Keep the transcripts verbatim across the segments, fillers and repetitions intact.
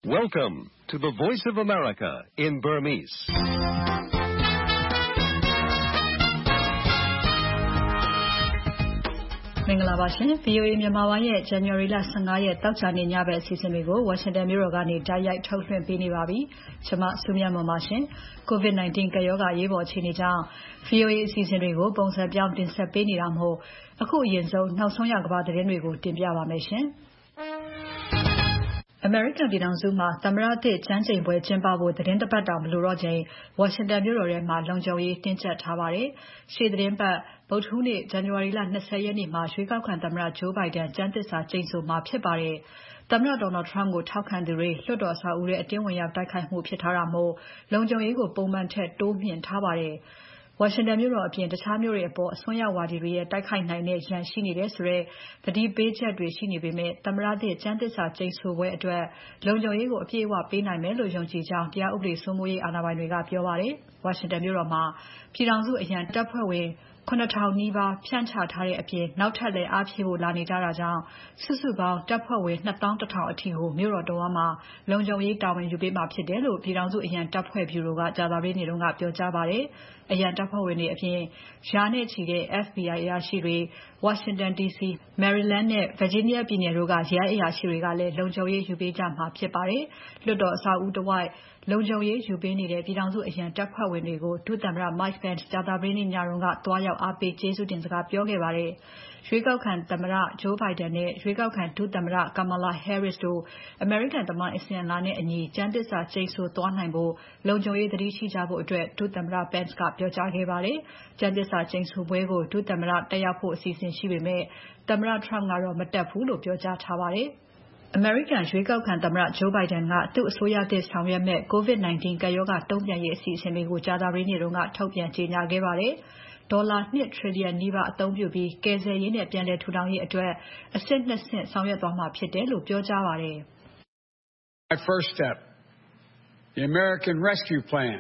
Welcome to the Voice of America in Burmese. ။မင်္ဂလာပါရှင်။ V O A မြန်မာပိုင်းရဲ့ January လ ၁၅ ရက်သောကြာနေ့ညဘက်အစီအစဉ်တွေကို Washington မြို့တော်ကနေတိုက်ရိုက်ထုတ်လွှင့်ပေးနေပါပြီ။ကျွန်မစုမြတ်မွန်ပါရှင်။ COVID 19 ကပ်ရောဂါအရေးပေါ်အခြေအနေကြောင့် V O A အစီအစဉ်တွေကိုပုံစံပြောင်းတင်ဆက်ပေးနေတာမို့အခုအရင်ဆုံးနောက်ဆုံးရကမ္ဘာသတင်းတွေကိုတင်ပြပါမယ်ရှင်။ အမေရိကန်ပြည်ထောင်စုမှာသမ္မတသစ်ကျမ်းကျိန်ပွဲကျင်းပဖို့သီတင်းတပတ်တောင်မလိုတော့ချိန်ဝါရှင်တန်မြို့တော်ထဲမှာလုံခြုံရေးတင်းကျပ်ထားပါတယ်။ရှေ့သီတင်းပတ်ဗုဒ္ဓဟူးနေ့ January လ ၂၀ ရက်နေ့မှာရွေးကောက်ခံသမ္မတ Joe Biden ကျမ်းသစ္စာကျိန်ဆိုမှာဖြစ်ပါတယ်။သမ္မတ Donald Trump ကိုထောက်ခံသူတွေလွှတ်တော်အဆောက်အဦထဲအတင်းဝင်ရောက်တိုက်ခိုက်မှုဖြစ်ထားတာမို့လုံခြုံရေးကိုပုံမှန်ထက်တိုးမြှင့်ထားပါတယ်။ဝါရှင်တန်မြို့တော်အပြင်တခြားမြို့တွေအပေါ်အစွန်းရောက်ဝါဒီတွေရဲ့တိုက်ခိုက်နိုင်တဲ့ရန်ရှိနေတယ်ဆိုတဲ့သတိပေးချက်တွေရှိနေပေမဲ့သမ္မတသစ်ကျမ်းသစ္စာကျိန်ဆိုပွဲအတွက်လုံခြုံရေးကိုအပြည့်အဝပေးနိုင်မယ်လို့ယုံကြည်ကြောင်းတရားဥပဒေစိုးမိုးရေးအာဏာပိုင်တွေကပြောပါတယ်။ဝါရှင်တန်မြို့တော်မှာပြည်ထောင်စုအရန်တပ်ဖွဲ့ဝင်ခုနစ်ထောင်နီးပါးဖြန့်ချထားတဲ့အပြင်နောက်ထပ်လည်းအားဖြည့်ဖို့လာနေကြတာကြောင့်စုစုပေါင်းတပ်ဖွဲ့ဝင်နှစ်သောင်းတစ်ထောင်အထိကိုမြို့တော်တဝန်းမှာလုံခြုံရေးတာဝန်ယူပေးမှာဖြစ်တယ်လို့ပြည်ထောင်စုအရန်တပ်ဖွဲ့ဗျူရိုကကြာသပတေးနေ့ကပြောကြားပါတယ်။အရန်တပ်ဖွဲ့ဝင်တွေအပြင်ရာနဲ့ချီတဲ့ F B I အရာရှိတွေ Washington D C, Maryland နဲ့ Virginia ပြည်နယ်တို့ကရဲအရာရှိတွေကလည်းလုံခြုံရေးယူပေးကြမှာဖြစ်ပါတယ်။လွှတ်တော်အဆောက်အဦတဝိုက်လုံခြုံရေးယူပေးနေတဲ့ပြည်ထောင်စုအရန်တပ်ဖွဲ့ဝင်တွေကိုဒုသမ္မတ Mike Pence ကြာသပတေးနေ့ညကသွားရောက်အားပေးကျေးဇူးတင်စကားပြောခဲ့ပါတယ်။ရွေးကောက်ခံသမ္မတ Joe Biden နဲ့ရွေးကောက်ခံဒုသမ္မတ Kamala Harris တို့အမေရိကန်သမိုင်းအစဉ်အလာနဲ့အညီကျမ်းသစ္စာကျိန်ဆိုသွားနိုင်ဖို့လုံခြုံရေးသတိရှိကြဖို့အတွက်ဒုသမ္မတ Pence ကပြောကြားခဲ့ပါတယ်။ကျမ်းသစ္စာကျိန်ဆိုပွဲကိုဒုသမ္မတတက်ရောက်ဖို့အစီအစဉ်ရှိပေမဲ့သမ္မတ Trump ကတော့မတက်ဘူးလို့ပြောကြားထားပါတယ်။အမေရိကန်ရွေးကောက်ခံသမ္မတ Joe Biden ကသူ့အစိုးရသစ်ဆောင်ရွက်မဲ့ COVID 19 ကပ်ရောဂါတုံ့ပြန်ရေးအစီအစဉ်တွေကိုကြာသပတေးနေ့ကထုတ်ပြန်ကြေညာခဲ့ပါတယ်။ဒေါ်လာ၂ trillion နီးပါးအသုံးပြုပြီးကယ်ဆယ်ရေးနဲ့ပြန်လည်ထူထောင်ရေးအတွက်အဆင့်နှစ်ဆင့်ဆောင်ရွက်သွားမှာဖြစ်တယ်လို့ပြောကြားပါတယ်။ My first step, the American Rescue Plan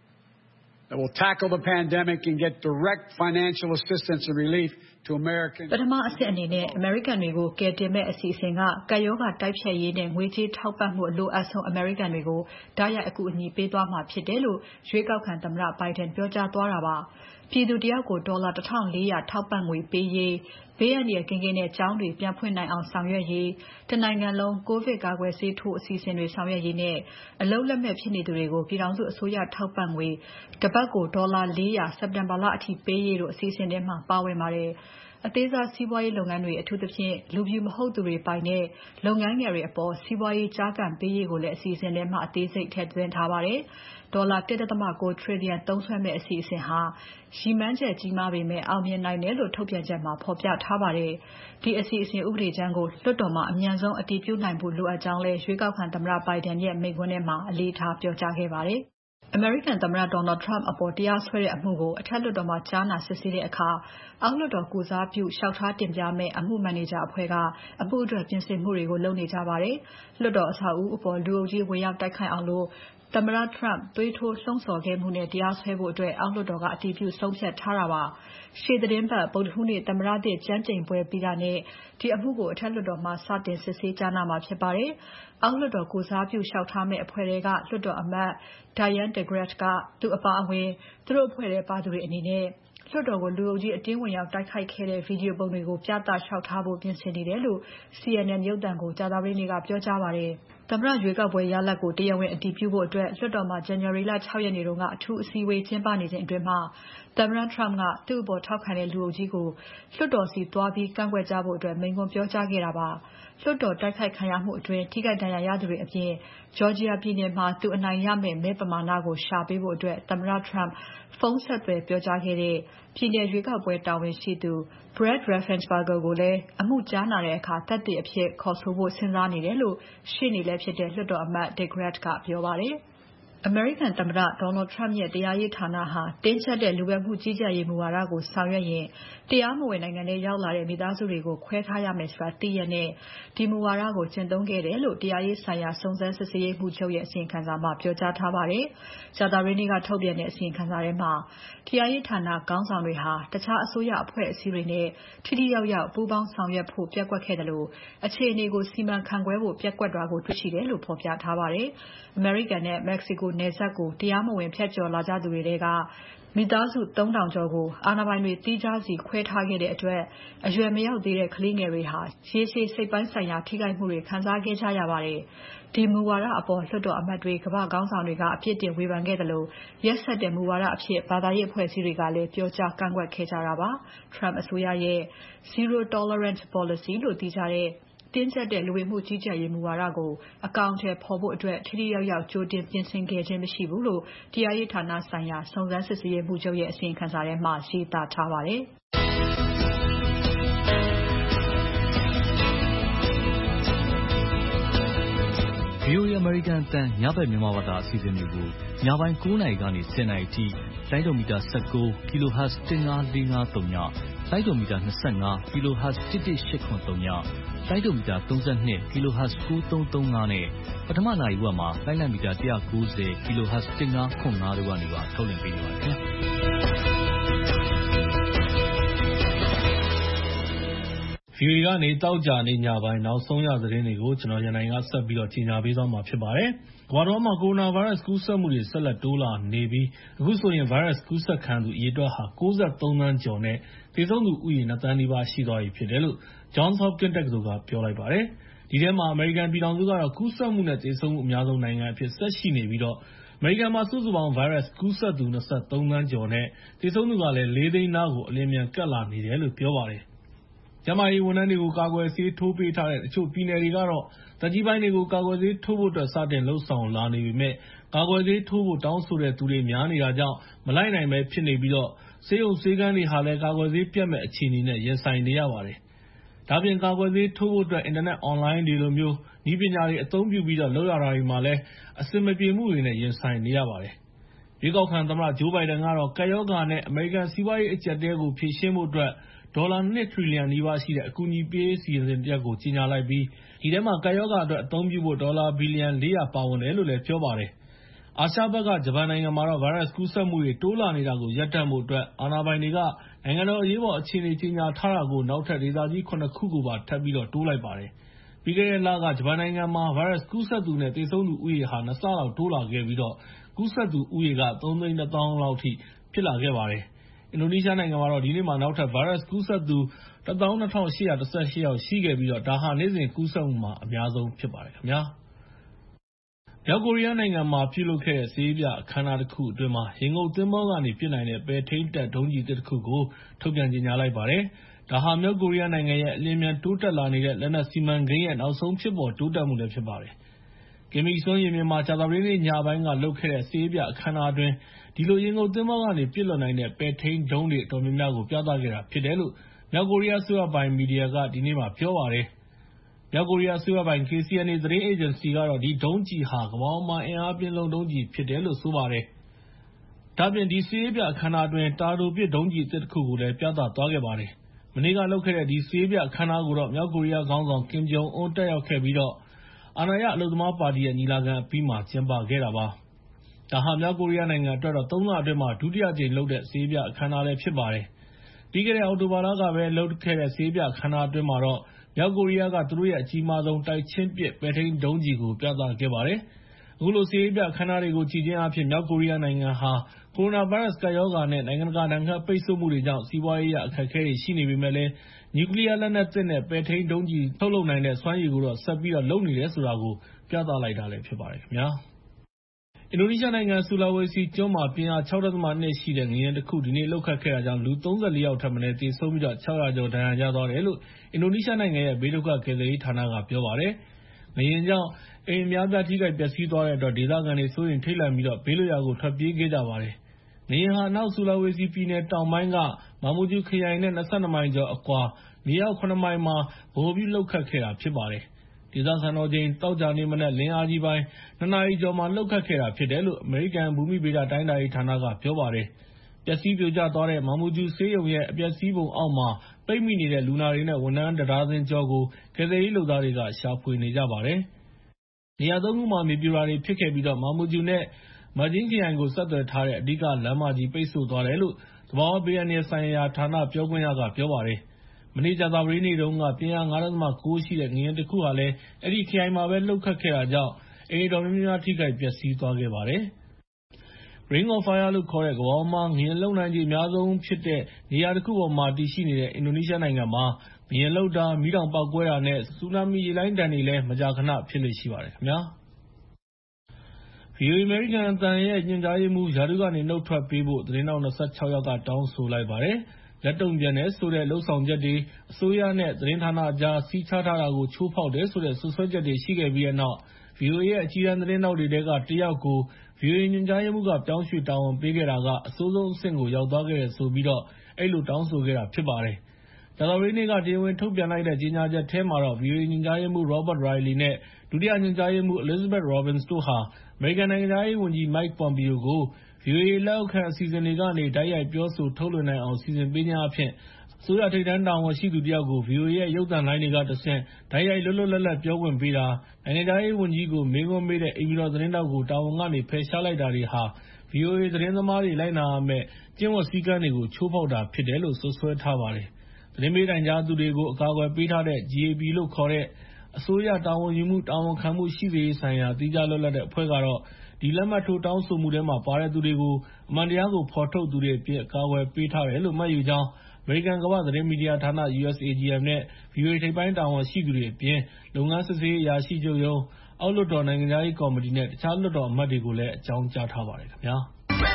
that will tackle the pandemic and get direct financial assistance and relief to Americans. ပထမအဆင့်အနေနဲ့ American တွေကိုကယ်တင်မဲ့အစီအစဉ်ကကပ်ရောဂါတိုက်ဖျက်ရေးနဲ့ငွေကြေးထောက်ပံ့မှုအလိုအပ်ဆုံး American တွေကိုဓာတ်ရိုက်အကူအညီပေးသွားမှာဖြစ်တယ်လို့ရွေးကောက်ခံသမ္မတ Biden ပြောကြားသွားတာပါ။ပြည်သူတယောက်ကိုဒေါ်လာတစ်ထောင့်လေးရာထောက်ပံ့ငွေပေးရေးဘေးအန္တရာယ်ကင်းကင်းနဲ့ကျောင်းတွေပြန်ဖွင့်နိုင်အောင်ဆောင်ရွက်ရေးတနိုင်ငံလုံးကိုဗစ်ကာကွယ်ဆေးထိုးအစီအစဉ်တွေဆောင်ရွက်ရေးနဲ့အလုပ်လက်မဲ့ဖြစ်နေသူတွေကိုပြည်ထောင်စုအစိုးရထောက်ပံ့ငွေတစ်ပတ်ကိုဒေါ်လာလေးရာစက်တင်ဘာလအထိပေးရေးတို့အစီအစဉ်ထဲမှာပါဝင်ပါတယ်။အသေးစားစီးပွားရေးလုပ်ငန်းတွေအထူးသဖြင့်လူဖြူမဟုတ်သူတွေပိုင်တဲ့လုပ်ငန်းငယ်တွေအပေါ်စီးပွားရေးကြားကန်ပေးရေးကိုလည်းအစီအစဉ်ထဲမှာအသေးစိတ်ထည့်သွင်းထားပါတယ်။ဒေါ်လာ one point nine trillion သုံးစွဲမဲ့အစီအစဉ်ဟာရည်မှန်းချက်ကြီးမားပေမဲ့အောင်မြင်နိုင်တယ်လို့ထုတ်ပြန်ချက်မှာဖော်ပြထားပါတယ်။ဒီအစီအစဉ်ဥပဒေကြမ်းကိုလွှတ်တော်မှာအမြန်ဆုံးအတည်ပြုနိုင်ဖို့လိုအပ်ကြောင်းလည်းရွေးကောက်ခံသမ္မတ Biden ရဲ့မိန့်ခွန်းထဲမှာအလေးထားပြောကြားခဲ့ပါတယ်။အမေရိကန်သမ္မတ Donald Trump အပေါ်တရားစွဲတဲ့အမှုကိုအထက်လွှတ်တော်မှာကြားနာစစ်ဆေးတဲ့အခါအောက်လွှတ်တော်ကိုစားပြုလျှောက်ထားတင်ပြမယ့်အမှုမန်နေဂျာအဖွဲ့ကအမှုအတွက်ပြင်ဆင်မှုတွေကိုလုပ်နေကြပါတယ်။လွှတ်တော်အဆောက်အဦးအပေါ်လူအုပ်ကြီးဝင်ရောက်တိုက်ခိုက်အောင်လို့သမ္မတ Trump သွေးထိုးလှုံ့ဆော်ခဲ့မှုနဲ့တရားစွဲဖို့အတွက်အောက်လွှတ်တော်ကအတည်ပြုဆုံးဖြတ်ထားတာပါ။ရှေ့သီတင်းပတ်ဗုဒ္ဓဟူးနေ့သမ္မတသစ်ကျမ်းကျိန်ပွဲပြီးတာနဲ့ဒီအမှုကိုအထက်လွှတ်တော်မှာစတင်စစ်ဆေးကြားနာမှာဖြစ်ပါတယ်။အောက်လွှတ်တော်ကိုစားပြုလျှောက်ထားမယ့်အဖွဲ့တွေကလွှတ်တော်အမတ် Dianne DeGette ကသူအပါအဝင်သူတို့အဖွဲ့ထဲပါသူတွေအနေနဲ့လွှတ်တော်ကိုလူအုပ်ကြီးအတင်းဝင်ရောက်တိုက်ခိုက်ခဲ့တဲ့ဗီဒီယိုပုံတွေကိုပြသလျှောက်ထားဖို့ပြင်ဆင်နေတယ်လို့ C N N ရုပ်သံကိုကြာသပတေးနေ့ကပြောကြားပါတယ်။သမ္မတရွေးကောက်ပွဲရလဒ်ကိုတရားဝင်အတည်ပြုဖို့အတွက်လွှတ်တော်မှာ January လ ၆ ရက်နေ့ကအထူးအစည်းအဝေးကျင်းပနေချိန်အတွင်းမှာသမ္မတ Trump ကသူ့အပေါ်ထောက်ခံတဲ့လူအုပ်ကြီးကိုလွှတ်တော်ဆီသွားပြီးကန့်ကွက်ကြဖို့မိန့်ခွန်းပြောကြားခဲ့တာပါ။လွှတ်တော်တိုက်ခိုက်ခံရမှုအတွင်းထိခိုက်ဒဏ်ရာရသူတွေအပြင် Georgia ပြည်နယ်မှာသူအနိုင်ရမယ့်မဲပမာဏကိုရှာပေးဖို့သမ္မတ Trump ဖုန်းဆက်သွယ်ပြောကြားခဲ့တဲ့ပြည်နယ်ရွေးကောက်ပွဲတာဝန်ရှိသူ Brad Raffensperger ကိုလည်းအမှုကြားနာတဲ့အခါသက်သေအဖြစ်ခေါ်ဆိုဖို့စဉ်းစားနေတယ်လို့ရှေ့နေလည်းဖြစ်တဲ့လွှတ်တော်အမတ် DeGette ကပြောပါတယ်။အမေရိကန်သမ္မတ Donald Trump ရဲ့တရားရေးဌာနဟာတင်းကျပ်တဲ့လူဝင်မှုကြီးကြပ်ရေးမူဝါဒကိုဆောင်ရွက်ရင်တရားမဝင်နိုင်ငံထဲရောက်လာတဲ့မိသားစုတွေကိုခွဲထားရမယ်ဆိုတာသိရက်နဲ့ဒီမူဝါဒကိုကျင့်သုံးခဲ့တယ်လို့တရားရေးဆိုင်ရာစုံစမ်းစစ်ဆေးရေးမှူးချုပ်ရဲ့အစီရင်ခံစာမှာပြောကြားထားပါတယ်။ကြာသပတေးနေ့ကထုတ်ပြန်တဲ့အစီရင်ခံစာထဲမှာတရားရေးဌာနခေါင်းဆောင်တွေဟာတခြားအစိုးရအဖွဲ့အစည်းတွေနဲ့ထိထိရောက်ရောက်ပူးပေါင်းဆောင်ရွက်ဖို့ပျက်ကွက်ခဲ့တယ်လို့အခြေအနေကိုစီမံခန့်ခွဲဖို့ပျက်ကွက်တာကိုတွေ့ရှိတယ်လို့ဖော်ပြထားပါတယ်။ အမေရိကန်နဲ့ Mexico နယ်စပ်ကိုတရားမဝင်ဖြတ်ကျော်လာကြသူတွေထဲကမိသားစုသုံးထောင်ကျော်ကိုအာဏာပိုင်တွေသီးခြားစီခွဲထားခဲ့တဲ့အတွက်အရွယ်မရောက်သေးတဲ့ကလေးငယ်တွေဟာရေရှည်စိတ်ပိုင်းဆိုင်ရာထိခိုက်မှုတွေခံစားခဲ့ကြရပါတယ်။ဒီမူဝါဒအပေါ်လွှတ်တော်အမတ်တွေကမ္ဘာခေါင်းဆောင်တွေကအပြစ်တင်ဝေဖန်ခဲ့တယ်လို့ရက်စက်တဲ့မူဝါဒအဖြစ်ဘာသာရေးအဖွဲ့အစည်းတွေကလည်းပြောကြားကန့်ကွက်ခဲ့ကြတာပါ။ Trump အစိုးရရဲ့ Zero Tolerance Policy လို့သိကြတဲ့တင်းကျပ်တဲ့လူဝင်မှုကြီးကြပ်ရေးမူဝါဒကိုအကောင်အထည်ဖော်ဖို့အတွက်ထိထိရောက်ရောက်ကြိုတင်ပြင်ဆင်ခဲ့ခြင်းမရှိဘူးလို့တရားရေးဌာနဆိုင်ရာစုံစမ်းစစ်ဆေးရေးမှူးချုပ်ရဲ့အစီရင်ခံစာထဲမှာရေးသားထားပါတယ်။ဗွီအိုအေ American အသံညဘက်မြန်မာဘာသာအစီအစဉ်တွေကိုညပိုင်း၉နာရီကနေ၁၀နာရီအထိလိုင်းဒိုမီတာ၁၉ kilohertz ၁၅၄၅၃ညလိုင်းဒိုမီတာ၂၅ kilohertz ၁၁၈၇၃ညလိုင်းဒိုမီတာ၃၂ kilohertz ၉၃၃၅နဲ့ပထမနာရီဝက်မှာလိုင်းလံမီတာ၁၉၀ kilohertz ၁၅၇၅တို့ကနေပါထုတ်လွှင့်ပေးနေပါတယ်ခင်ဗျာ။ဗွီအိုအေကနေတောက်ကြနေညပိုင်းနောက်ဆုံးရသတင်းတွေကိုကျွန်တော်ရန်နိုင်ကဆက်ပြီးတော့ကြီးညာပေးသွားမှာဖြစ်ပါတယ်။ကမ္ဘာတော်မှာကိုရိုနာဗိုင်းရပ်စ်ကူးစက်မှုတွေဆက်လက်တိုးလာနေပြီးအခုဆိုရင်ဗိုင်းရပ်စ်ကူးစက်ခံသူအရေအတွက်ဟာ၉၃သန်းကျော်နဲ့သေဆုံးသူဦးရေ၂သန်းနီးပါးရှိသွားပြီဖြစ်တယ်လို့ Johns Hopkins တက္ကသိုလ်ကပြောလိုက်ပါတယ်။ဒီထဲမှာအမေရိကန်ပြည်ထောင်စုကတော့ကူးစက်မှုနဲ့သေဆုံးမှုအများဆုံးနိုင်ငံအဖြစ်ဆက်ရှိနေပြီးတော့အမေရိကန်မှာစုစုပေါင်းဗိုင်းရပ်စ်ကူးစက်သူ၂၃သန်းကျော်နဲ့သေဆုံးသူကလည်း၄သိန်းနားကိုအလျင်မြန်ကပ်လာနေတယ်လို့ပြောပါတယ်။ကျန်းမာရေးဝန်ထမ်းတွေကိုကာကွယ်ဆေးထိုးပေးထားတဲ့တချို့ပြည်နယ်တွေကတော့သက်ကြီးပိုင်းတွေကိုကာကွယ်ဆေးထိုးဖို့အတွက်စတင်လှုံ့ဆော်လာနေပေမဲ့ကာကွယ်ဆေးထိုးဖို့တောင်းဆိုတဲ့သူတွေများနေတာကြောင့်မလိုက်နိုင်ပဲဖြစ်နေပြီးတော့ဆေးရုံဆေးခန်းတွေဟာလည်းကာကွယ်ဆေးပြတ်မဲ့အခြေအနေနဲ့ရင်ဆိုင်နေရပါတယ်။ဒါ့အပြင်ကာကွယ်ဆေးထိုးဖို့အတွက်အင်တာနက်အွန်လိုင်းတွေလိုမျိုးနည်းပညာတွေအသုံးပြုပြီးတော့လုပ်ရတာတွေမှာလည်းအဆင်မပြေမှုတွေနဲ့ရင်ဆိုင်နေရပါတယ်။ရွေးကောက်ခံသမ္မတဂျိုးဘိုင်ဒန်ကတော့ကပ်ရောဂါနဲ့အမေရိကန်စီးပွားရေးအကျပ်အတည်းကိုဖြေရှင်းဖို့အတွက်ဒေါ်လာ၂ထရီလီယံနီးပါးရှိတဲ့အကူအညီပေးရေးအစီအစဉ်တစ်ရပ်ကိုကြေညာလိုက်ပြီးဒီထဲမှာကပ်ရောဂါအတွက်အသုံးပြုဖို့ဒေါ်လာဘီလီယံ၄၀၀ပါဝင်တယ်လို့လည်းပြောပါတယ်။အာရှဘက်ကဂျပန်နိုင်ငံမှာတော့ဗိုင်းရပ်စ်ကူးစက်မှုတွေတိုးလာနေတာကိုရပ်တန့်ဖို့အတွက်အာဏာပိုင်တွေကနိုင်ငံတော်အရေးပေါ်အခြေအနေကြေညာထားတာကိုနောက်ထပ်ဒေသကြီးခုနှစ်ခုကိုပါထပ်ပြီးတော့တိုးလိုက်ပါတယ်။ပြီးခဲ့တဲ့လကဂျပန်နိုင်ငံမှာဗိုင်းရပ်စ်ကူးစက်သူနဲ့သေဆုံးသူဦးရေဟာနှစ်ဆလောက်တိုးလာခဲ့ပြီးတော့ကူးစက်သူဦးရေကသုံးသိန်းနှစ်သောင်းလောက်အထိဖြစ်လာခဲ့ပါတယ်။အင်ဒိုနီးရှားနိုင်ငံမှာတော့ဒီနေ့မှာနောက်ထပ်ဗိုင်းရပ်စ်ကူးစက်သူ၁သောင်း၂ထောင်၈ရာ၁၈ယောက်ရှိခဲ့ပြီးတော့ဒါဟာနေ့စဉ်ကူးစက်မှုမှာအများဆုံးဖြစ်ပါတယ်ခင်ဗျာ။မြောက်ကိုရီးယားနိုင်ငံမှာပြုလုပ်ခဲ့တဲ့စစ်ရေးပြအခမ်းအနားတစ်ခုအတွင်းမှာရေငုပ်သင်္ဘောကနေပစ်နိုင်တဲ့ပဲထိန်းတပ်ဒုံးကျည်တစ်ခုကိုထုတ်ပြန်ကြေညာလိုက်ပါတယ်။ဒါဟာမြောက်ကိုရီးယားနိုင်ငံရဲ့အလျင်အမြန်တိုးတက်လာနေတဲ့လက်နက်စီမံကိန်းရဲ့နောက်ဆုံးဖြစ်ပေါ်တိုးတက်မှုလည်းဖြစ်ပါတယ်။ကင်မီစွန်းရေပြင်မှာကြာသပတေးနေ့ညပိုင်းကလုပ်ခဲ့တဲ့စစ်ရေးပြအခမ်းအနားအတွင်းဒီလိုရေငုပ်သင်္ဘောကနေပစ်လွှတ်နိုင်တဲ့ပဲထိန်းဒုံးတွေအတော်များများကိုပြသခဲ့တာဖြစ်တယ်လို့မြောက်ကိုရီးယားအစိုးရပိုင်မီဒီယာကဒီနေ့မှပြောပါတယ်။မြောက်ကိုရီးယားအစိုးရပိုင် K C N A သတင်းအေဂျင်စီကတော့ဒီဒုံးကျည်ဟာကမ္ဘာပေါ်မှာအင်အားပြင်းဆုံးဒုံးကျည်ဖြစ်တယ်လို့ဆိုပါတယ်။ဒါ့အပြင်ဒီစစ်ရေးပြအခမ်းအနားအတွင်းတာတိုပစ်ဒုံးကျည်အသစ်တစ်ခုကိုလည်းပြသသွားခဲ့ပါတယ်။မနေ့ကလုပ်ခဲ့တဲ့ဒီစစ်ရေးပြအခမ်းအနားကိုတော့မြောက်ကိုရီးယားခေါင်းဆောင်ကင်ဂျုံအွန်းတက်ရောက်ခဲ့ပြီးတော့အာဏာရအလုပ်သမားပါတီရဲ့ညီလာခံအပြီးမှာကျင်းပခဲ့တာပါ။ဒါဟာမြောက်ကိုရီးယားနိုင်ငံအတွက်တော့သုံးလအတွင်းမှာဒုတိယကြိမ်လုပ်တဲ့စစ်ရေးပြအခမ်းအနားလည်းဖြစ်ပါတယ်။ပြီးခဲ့တဲ့အောက်တိုဘာလကပဲလုပ်ခဲ့တဲ့စစ်ရေးပြအခမ်းအနားအတွင်းမှာတော့မြောက်ကိုရီးယားကသူတို့ရဲ့အကြီးမားဆုံးတိုက်ချင်းပစ်ပဲထိန်းဒုံးကျည်ကိုပြသခဲ့ပါတယ်။အခုလိုစစ်ရေးပြအခမ်းအနားတွေကိုကြည့်ခြင်းအပြင်မြောက်ကိုရီးယားနိုင်ငံဟာကိုရိုနာဗိုင်းရပ်စ်ကပ်ရောဂါနဲ့နိုင်ငံတကာဒဏ်ခတ်ပိတ်ဆို့မှုတွေကြောင့်စီးပွားရေးအရအခက်အခဲတွေရှိနေပေမဲ့လည်းနျူကလီးယားလက်နက်သစ်နဲ့ပဲထိန်းဒုံးကျည်ထုတ်လုပ်နိုင်တဲ့စွမ်းရည်ကိုတော့ဆက်ပြီးတော့လုပ်နေတယ်ဆိုတာကိုပြသလိုက်တာလည်းဖြစ်ပါတယ်ခင်ဗျာ။အင်ဒိုနီးရှားနိုင်ငံဆူလာဝေစီကျွန်းမှာပြင်းအား ၆.၂ ရှိတဲ့ငလျင်တစ်ခုဒီနေ့လှုပ်ခတ်ခဲ့တာကြောင့်လူသုံးဆယ့်လေးယောက်ထက်မနည်းသေဆုံးပြီးတော့ခြောက်ရာကျော်ဒဏ်ရာရသွားတယ်လို့အင်ဒိုနီးရှားနိုင်ငံရဲ့ဘေးဒုက္ခကယ်ဆယ်ရေးဌာနကပြောပါတယ်။ငလျင်ကြောင့်အိမ်အများပြားထိခိုက်ပျက်စီးသွားတဲ့အတွက်ဒေသခံတွေစိုးရိမ်ထိတ်လန့်ပြီးတော့ဘေးလွတ်ရာကိုထွက်ပြေးခဲ့ကြပါတယ်။ငလျင်ဟာအနောက်ဆူလာဝေစီပြည်နယ်တောင်ပိုင်းကမာမူဂျူခရိုင်နဲ့၂၂မိုင်ကျော်အကွာမြေအောက်ခုနှစ်မိုင်မှာဗဟိုပြုလှုပ်ခတ်ခဲ့တာဖြစ်ပါတယ်။ ဒေဒေသစံတော်ချိန်သောကြာနေ့မနက်လင်းအားကြီးပိုင်းနှစ်နာရီကျော်မှာလှုပ်ခတ်ခဲ့တာဖြစ်တယ်လို့အမေရိကန်ဘူမိဗေဒတိုင်းတာရေးဌာနကပြောပါတယ်။ပျက်စီးပြိုကျသွားတဲ့မာမူဂျူဆေးရုံရဲ့အပျက်စီးပုံအောက်မှာပိတ်မိနေတဲ့လူနာတွေနဲ့ဝန်ထမ်းတစ်ဒါဇင်ကျော်ကိုကယ်ဆယ်ရေးလုပ်သားတွေကရှာဖွေနေကြပါတယ်။နေရာသုံးခုမှာမြေပြိုတာတွေဖြစ်ခဲ့ပြီးတော့မာမူဂျူနဲ့မာဂျင်းခရိုင်ကိုဆက်သွယ်ထားတဲ့အဓိကလမ်းမကြီးပိတ်ဆို့သွားတယ်လို့သဘာဝဘေးအန္တရာယ်ဆိုင်ရာဌာနပြောခွင့်ရကပြောပါတယ်။မနေ့ကြာသပတေးနေ့တုန်းကပြင်းအား ငါး ဒသမ ကိုး ရှိတဲ့ငလျင်တစ်ခုဟာလည်းအဲဒီခရိုင်မှာပဲလှုပ်ခတ်ခဲ့တာကြောင့်အိမ်တော်များများထိခိုက်ပျက်စီးသွားခဲ့ပါတယ်။ Ring of Fire လို့ခေါ်တဲ့ကမ္ဘာပေါ်မှာငလျင်လှုပ်နိုင်ခြေအများဆုံးဖြစ်တဲ့နေရာတစ်ခုပေါ်မှာတည်ရှိနေတဲ့အင်ဒိုနီးရှားနိုင်ငံမှာငလျင်လှုပ်တာမီးတောင်ပေါက်ကွဲတာနဲ့ဆူနာမီရေလှိုင်းဒဏ်တွေလည်းမကြာခဏဖြစ်လေ့ရှိပါတယ်ခင်ဗျာ။ ဗွီအိုအေ အမေရိကန်အသံရဲ့ညွှန်ကြားရေးမှူးရာထူးကနေနုတ်ထွက်ပေးဖို့သတင်းထောက် ၂၆ ယောက်ကတောင်းဆိုလိုက်ပါတယ်။ လက်တုံ့ပြန်တယ်ဆိုတဲ့လုပ်ဆောင်ချက်တွေအစိုးရနဲ့သတင်းဌာနအကြားစည်းခြားထားတာကိုချိုးဖောက်တယ်ဆိုတဲ့စွပ်စွဲချက်တွေရှိခဲ့ပြီးတဲ့နောက် ဗွီအိုအေရဲ့အကြီးတန်းသတင်းထောက်တွေထဲကတစ်ယောက်ကို ဗွီအိုအေညွှန်ကြားရေးမှူးကပြောင်းရွှေ့တာဝန်ပေးခဲ့တာကအဆိုးဆုံးအဆင့်ကိုရောက်သွားခဲ့တယ်ဆိုပြီးတော့အဲဒီလိုတောင်းဆိုခဲ့တာဖြစ်ပါတယ်။ ကြာသပတေးနေ့ကတရားဝင်ထုတ်ပြန်လိုက်တဲ့ကြေညာချက်ထဲမှာတော့ ဗွီအိုအေညွှန်ကြားရေးမှူး Robert Reilly နဲ့ ဒုတိယညွှန်ကြားရေးမှူး Elizabeth Robins တို့ဟာ အမေရိကန်နိုင်ငံခြားရေးဝန်ကြီး Mike Pompeo ကို ဗွီအိုအေလက်အောက်ခံအစီအစဉ်တွေကနေတိုက်ရိုက်ပြောဆိုထုတ်လွှင့်နိုင်အောင်စီစဉ်ပေးခြင်းအားဖြင့်အစိုးရထိပ်တန်းတာဝန်ရှိသူတစ်ယောက်ကို ဗွီအိုအေရဲ့ရုပ်သံလိုင်းတွေကတဆင့်တိုက်ရိုက်လွတ်လွတ်လပ်လပ်ပြောခွင့်ပေးတာ၊ နိုင်ငံခြားရေးဝန်ကြီးကိုမေးခွန်းမေးတဲ့အိမ်ဖြူတော်သတင်းထောက်ကိုတာဝန်ကနေဖယ်ရှားလိုက်တာတွေဟာ ဗွီအိုအေသတင်းသမားတွေလိုက်နာရမယ့်ကျင့်ဝတ်စည်းကမ်းတွေကိုချိုးဖောက်တာဖြစ်တယ်လို့စွပ်စွဲထားပါတယ်။ သတင်းပေးတိုင်ကြားသူတွေကိုအကာအကွယ်ပေးထားတဲ့ G A B လို့ခေါ်တဲ့အစိုးရတာဝန်ယူမှုတာဝန်ခံမှုရှိစေရေးဆိုင်ရာသီးခြားလွတ်လပ်တဲ့အဖွဲ့ကတော့ဒီလက်မှတ်ထိုးတောင်းဆိုမှုထဲမှာပါတဲ့သူတွေကိုအမှန်တရားကိုဖော်ထုတ်သူတွေအဖြစ်အကာအကွယ်ပေးထားတယ်လို့မှတ်ယူကြောင်းအမေရိကန်ကမ္ဘာ့သတင်းမီဒီယာဌာန U S A G M နဲ့ ဗွီအိုအေထိပ်ပိုင်းတာဝန်ရှိသူတွေအပြင်လုပ်ငန်းစစ်ဆေးရေးအရာရှိချုပ်ရုံး၊ အောက်လွှတ်တော်နိုင်ငံခြားရေးကော်မတီနဲ့ တခြားလွှတ်တော်အမတ်တွေကိုလည်းအကြောင်းကြားထားပါတယ်ခင်ဗျာ။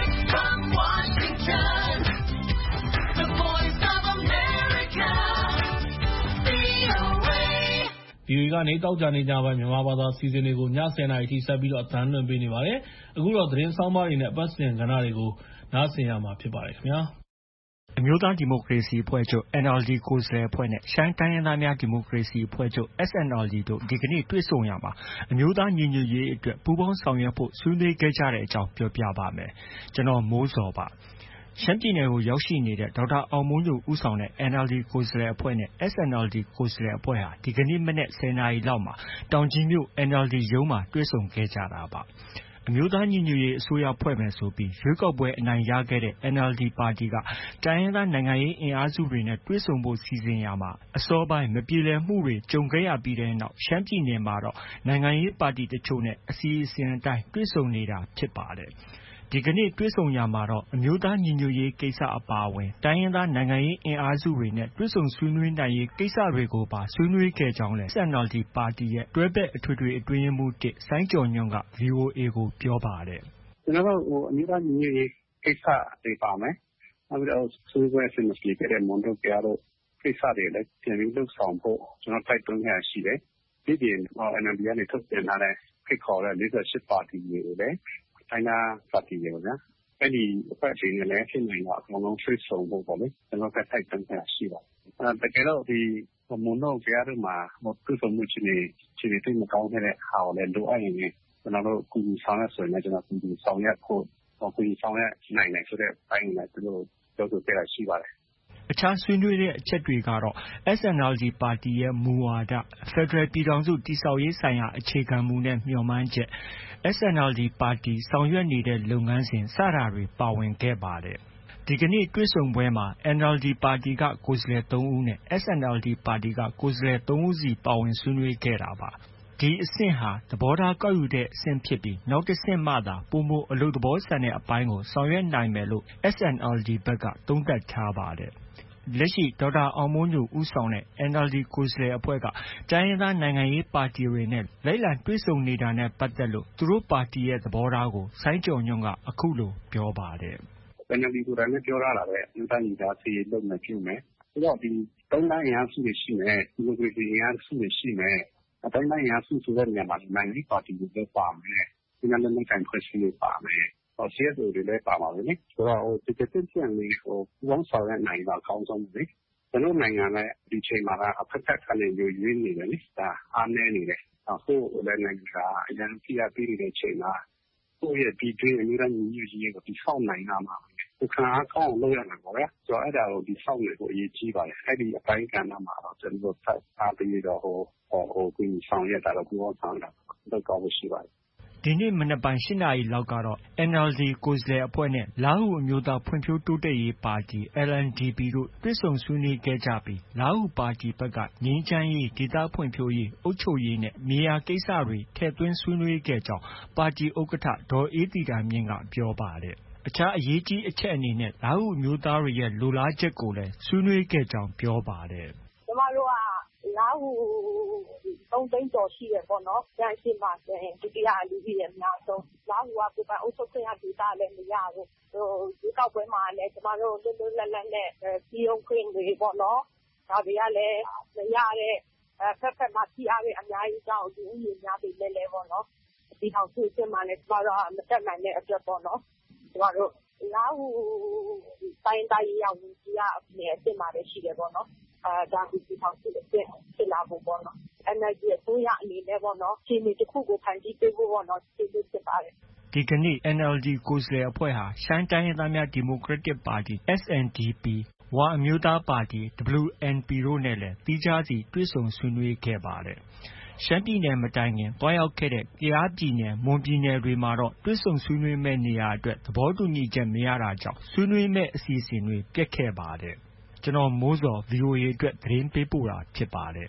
ဗွီအိုအေကနေ သောကြာနေ့ညပိုင်းမြန်မာဘာသာအစီအစဉ်တွေကို ည ၁၀ နာရီထိဆက်ပြီးတော့အသံလွှင့်ပေးနေပါတယ်။အခုတော့သတင်းဆောင်းပါးတွေနဲ့အပတ်စဉ်ကဏ္ဍတွေကိုနားဆင်ရမှာဖြစ်ပါတယ်ခင်ဗျာ။အမျိုးသားဒီမိုကရေစီအဖွဲ့ချုပ် N L D ကိုယ်စားလှယ်အဖွဲ့နဲ့ရှမ်းတိုင်းရင်းသားများဒီမိုကရေစီအဖွဲ့ချုပ် S N L D တို့ဒီကနေ့တွေ့ဆုံရာမှာအမျိုးသားညီညွတ်ရေးအတွက်ပူးပေါင်းဆောင်ရွက်ဖို့ဆွေးနွေးခဲ့ကြတဲ့အကြောင်းပြောပြပါမယ်။ကျွန်တော်မိုးဇော်ပါ။ရှမ်းပြည်နယ်ကိုရောက်ရှိနေတဲ့ဒေါက်တာအောင်မိုးညိုဦးဆောင်တဲ့ N L D ကိုယ်စားလှယ်အဖွဲ့နဲ့ S N L D ကိုယ်စားလှယ်အဖွဲ့ဟာဒီကနေ့မနက် ၁၀ နာရီလောက်မှာတောင်ကြီးမြို့ N L D ရုံးမှာတွေ့ဆုံခဲ့ကြတာပါ။ အမျိုးသားညီညွတ်ရေးအစိုးရဖွဲ့မယ်ဆိုပြီးရွေးကောက်ပွဲအနိုင်ရခဲ့တဲ့ N L D ပါတီကတိုင်းရင်းသားနိုင်ငံရေးအင်အားစုတွေနဲ့တွေ့ဆုံဖို့စီစဉ်ရာမှာအစောပိုင်းမပြေလည်မှုတွေကြုံခဲ့ရပြီးတဲ့နောက်ရှမ်းပြည်နယ်မှာတော့နိုင်ငံရေးပါတီတချို့နဲ့အစီအစဉ်အတိုင်းတွေ့ဆုံနေတာဖြစ်ပါတယ်။ ဒီကနေ့တွေ့ဆုံရာမှာတော့အမျိုးသားညီညွတ်ရေးကိစ္စအပါအဝင်တိုင်းရင်းသားနိုင်ငံရေးအင်အားစုတွေနဲ့တွေ့ဆုံဆွေးနွေးနိုင်ရေးကိစ္စတွေကိုပါဆွေးနွေးခဲ့ကြောင်းလည်း S N L D ပါတီရဲ့တွဲဖက်အထွေထွေအတွင်းရေးမှူး ၁ စိုင်းကျော်ညွှန့်က ဗွီအိုအေကိုပြောပါတယ်။ “ကျနော်တို့အမျိုးသားညီညွတ်ရေးကိစ္စတွေပါမယ်။နောက်ပြီးတော့ဆွေးနွေးပွဲအဆင်မပြေခဲ့တဲ့မွန်တုတ်တရားတို့ကိစ္စတွေလည်းပြန်ပြီးလုပ်ဆောင်ဖို့ကျနော်တိုက်တွန်းခဲ့တာရှိတယ်။ဒီပြင် N L D ကနေထုတ်ပြန်ထားတဲ့ဖိတ်ခေါ်တဲ့၄၈ပါတီတွေကိုလည်းတိုင်းသားပါတီတွေပေါ့ဗျာ။အဲဒီအဖွဲ့တွေနဲ့လည်းဖြစ်နိုင်တော့အကုန်လုံးတွေ့ဆုံဖို့ပေါ့လေ။ကျနော်တို့တိုက်တွန်းခဲ့တာရှိပါတယ်။တကယ်တော့ဒီမွန်တုတ်တရားတို့မှာတွေ့ဆုံမှုအခြေအနေအခြေအနေသိပ်မကောင်းခဲ့တဲ့ဟာကိုလည်းလိုအပ်ရင်ကျနော်တို့ကူညီဆောင်ရွက်ဆိုရင်လည်းကျနော်ကူညီဆောင်ရွက်ဖို့ကူညီဆောင်ရွက်နိုင်တယ်ဆိုတဲ့အပိုင်းကိုလည်းသူတို့ပြောဆိုခဲ့တာရှိပါတယ်။ ” အခြားဆွေးနွေးတဲ့အချက်တွေကတော့ S N L D ပါတီရဲ့မူဝါဒ၊ဖက်ဒရယ်ပြည်ထောင်စုတည်ဆောက်ရေးဆိုင်ရာအခြေခံမူနဲ့မျှော်မှန်းချက်၊ S N L D ပါတီဆောင်ရွက်နေတဲ့လုပ်ငန်းစဉ်စတာတွေပါဝင်ခဲ့ပါတယ်။ ဒီကနေ့တွေ့ဆုံပွဲမှာ N L D ပါတီကကိုယ်စားလှယ် ၃ ဦးနဲ့ S N L D ပါတီကကိုယ်စားလှယ် ၃ ဦးစီပါဝင်ဆွေးနွေးခဲ့တာပါ။ ဒီအဆင့်ဟာသဘောထားကောက်ယူတဲ့အဆင့်ဖြစ်ပြီးနောက်တဆင့်မှသာပိုမိုအလုပ်သဘောဆန်တဲ့အပိုင်းကိုဆောင်ရွက်နိုင်မယ်လို့ S N L D ဘက်ကသုံးသပ်ထားပါတယ်။ လက်ရှိဒေါက်တာအောင်မိုးညိုဦးဆောင်တဲ့ N L D ကိုယ်စားလှယ်အဖွဲ့ကတိုင်းရင်းသားနိုင်ငံရေးပါတီတွေနဲ့လိုက်လံတွေ့ဆုံနေတာနဲ့ပတ်သက်လို့သူတို့ပါတီရဲ့သဘောထားကို စိုင်းကျော်ညွှန့်ကအခုလိုပြောပါတယ်။ “N L D ကိုယ်တိုင်လည်းပြောထားတာပဲအမျိုးသားညီညွတ်ရေးလုပ်မယ်ပြုမယ်။ပြီးတော့ဒီတိုင်းရင်းသားအင်အားစုတွေရှိမယ်။ဒီမိုကရေစီအင်အားစုတွေရှိမယ်။တိုင်းရင်းသားအင်အားစုဆိုတဲ့နေရာမှာနိုင်ငံရေးပါတီတွေလည်းပါမယ်။ဒီကလက်နက်ကိုင်အဖွဲ့အစည်းတွေပါမယ်။ C S O တွေလည်းပါမှာပဲလေ။ဆိုတော့တကယ်တင့်တင့်လေးပူးပေါင်းဆောင်ရွက်နိုင်ရင်တော့အကောင်းဆုံးပဲလေ။ကျွန်တော်နိုင်ငံနဲ့ဒီချိန်မှာအဖက်ဖက်ကနေရွေးရွေးနေတယ်လေဒါအားနည်းနေတယ်အခုလည်းနိုင်ငံကအရင်ပြရပြီးတဲ့ချိန်မှာကိုယ့်ရဲ့ပြည်တွင်းအမျိုးသားညီညွတ်ရေးကိုဒီဆောက်နိုင်တာမှာကိုခါကောင်းလို့ရမှာပေါ့ဗျာဆိုတော့အဲ့ဒါကိုဒီဆောက်နေဖို့အရေးကြီးပါတယ်အဲ့ဒီအပိုင်းကဏ္ဍမှာတော့ကျွန်တော်ဖတ်အားပြီးတော့ဟိုဟိုဟိုကိုဆောင်ရတာတော့ဘူအောင်ဆောင်တာတော့ကောင်းလို့ရှိပါတယ်ဒီနေ့မနက်ပိုင်း၈နာရီလောက်ကတော့ N L D ကိုယ်စားလှယ်အဖွဲ့နဲ့လားဟူအမျိုးသားဖွံ့ဖြိုးတိုးတက်ရေးပါတီ L N D P တို့တွေ့ဆုံဆွေးနွေးခဲ့ကြပြီးလားဟူပါတီဘက်ကငြိမ်းချမ်းရေးဒေသဖွံ့ဖြိုးရေးအုပ်ချုပ်ရေးနဲ့မြေယာကိစ္စတွေထည့်သွင်းဆွေးနွေးခဲ့ကြောင်းပါတီဥက္ကဋ္ဌဒေါ်အေးသီတာမြင့်ကပြောပါတယ်အခြားအရေးကြီးအချက်အနေနဲ့လားဟူအမျိုးသားတွေရဲ့လိုလားချက်ကိုလည်းဆွေးနွေးခဲ့ကြောင်းပြောပါတယ်ကျမတို့ကလားဟူသုံးသိန်းကျော်ရှိတယ်ပေါ့နော်။ကျန်ရှိမှာဆိုရင်ဒုတိယလူကြီးရဲ့အများဆုံးလားဟူကကိုယ်ပိုင်အုပ်ချုပ်ခွင့်ရဒေသလည်းမရဘူး။ဟိုဒီကောက်ပွဲမှာလည်းကျမတို့လွတ်လွတ်လပ်လပ်နဲ့ပြည်ုံခွင့်တွေပေါ့နော်။ဒါတွေကလည်းမရတဲ့ဖက်ဖက်မှာပြည်အားတွေအများကြီးကြောင့်ဒီဥယျာဉ်များပြီးလဲလဲပေါ့နော်။ဒီထောင်စုအစ်မှာလည်းကျမတို့မတက်နိုင်တဲ့အတွက်ပေါ့နော်။ကျမတို့လားဟူတိုင်းတိုင်းရောက်ကြီးကနေအစ်စ်မှာလည်းရှိတယ်ပေါ့နော်။အဲဒါဒီထောင်စုအစ်ဖြစ်လာဖို့ပေါ့နော်။ N L D အစိုးရအနေနဲ့ပေါ့နော်ခြေနေတစ်ခုကိုဖန်တီးပေးဖို့ပေါ့နော်ကျေးဇူးတင်ပါတယ်ဒီကနေ့ N L D ကိုယ်စားလှယ်အဖွဲ့ဟာရှမ်းတိုင်းရင်းသားများဒီမိုကရက်တစ်ပါတီ S N D P ဝအမျိုးသားပါတီ W N P တို့နဲ့လည်းသီးခြားစီတွေ့ဆုံဆွေးနွေးခဲ့ပါတယ်ရှမ်းပြည်နယ်မတိုင်ခင်သွားရောက်ခဲ့တဲ့ကယားပြည်နယ်မွန်ပြည်နယ်တွေမှာတော့တွေ့ဆုံဆွေးနွေးမယ့်နေရာအတွက်သဘောတူညီချက်မရတာကြောင့်ဆွေးနွေးမယ့်အစီအစဉ်တွေပျက်ခဲ့ပါတယ်ကျွန်တော်မိုးစော် V O A အတွက်သတင်းပေးပို့တာဖြစ်ပါတယ်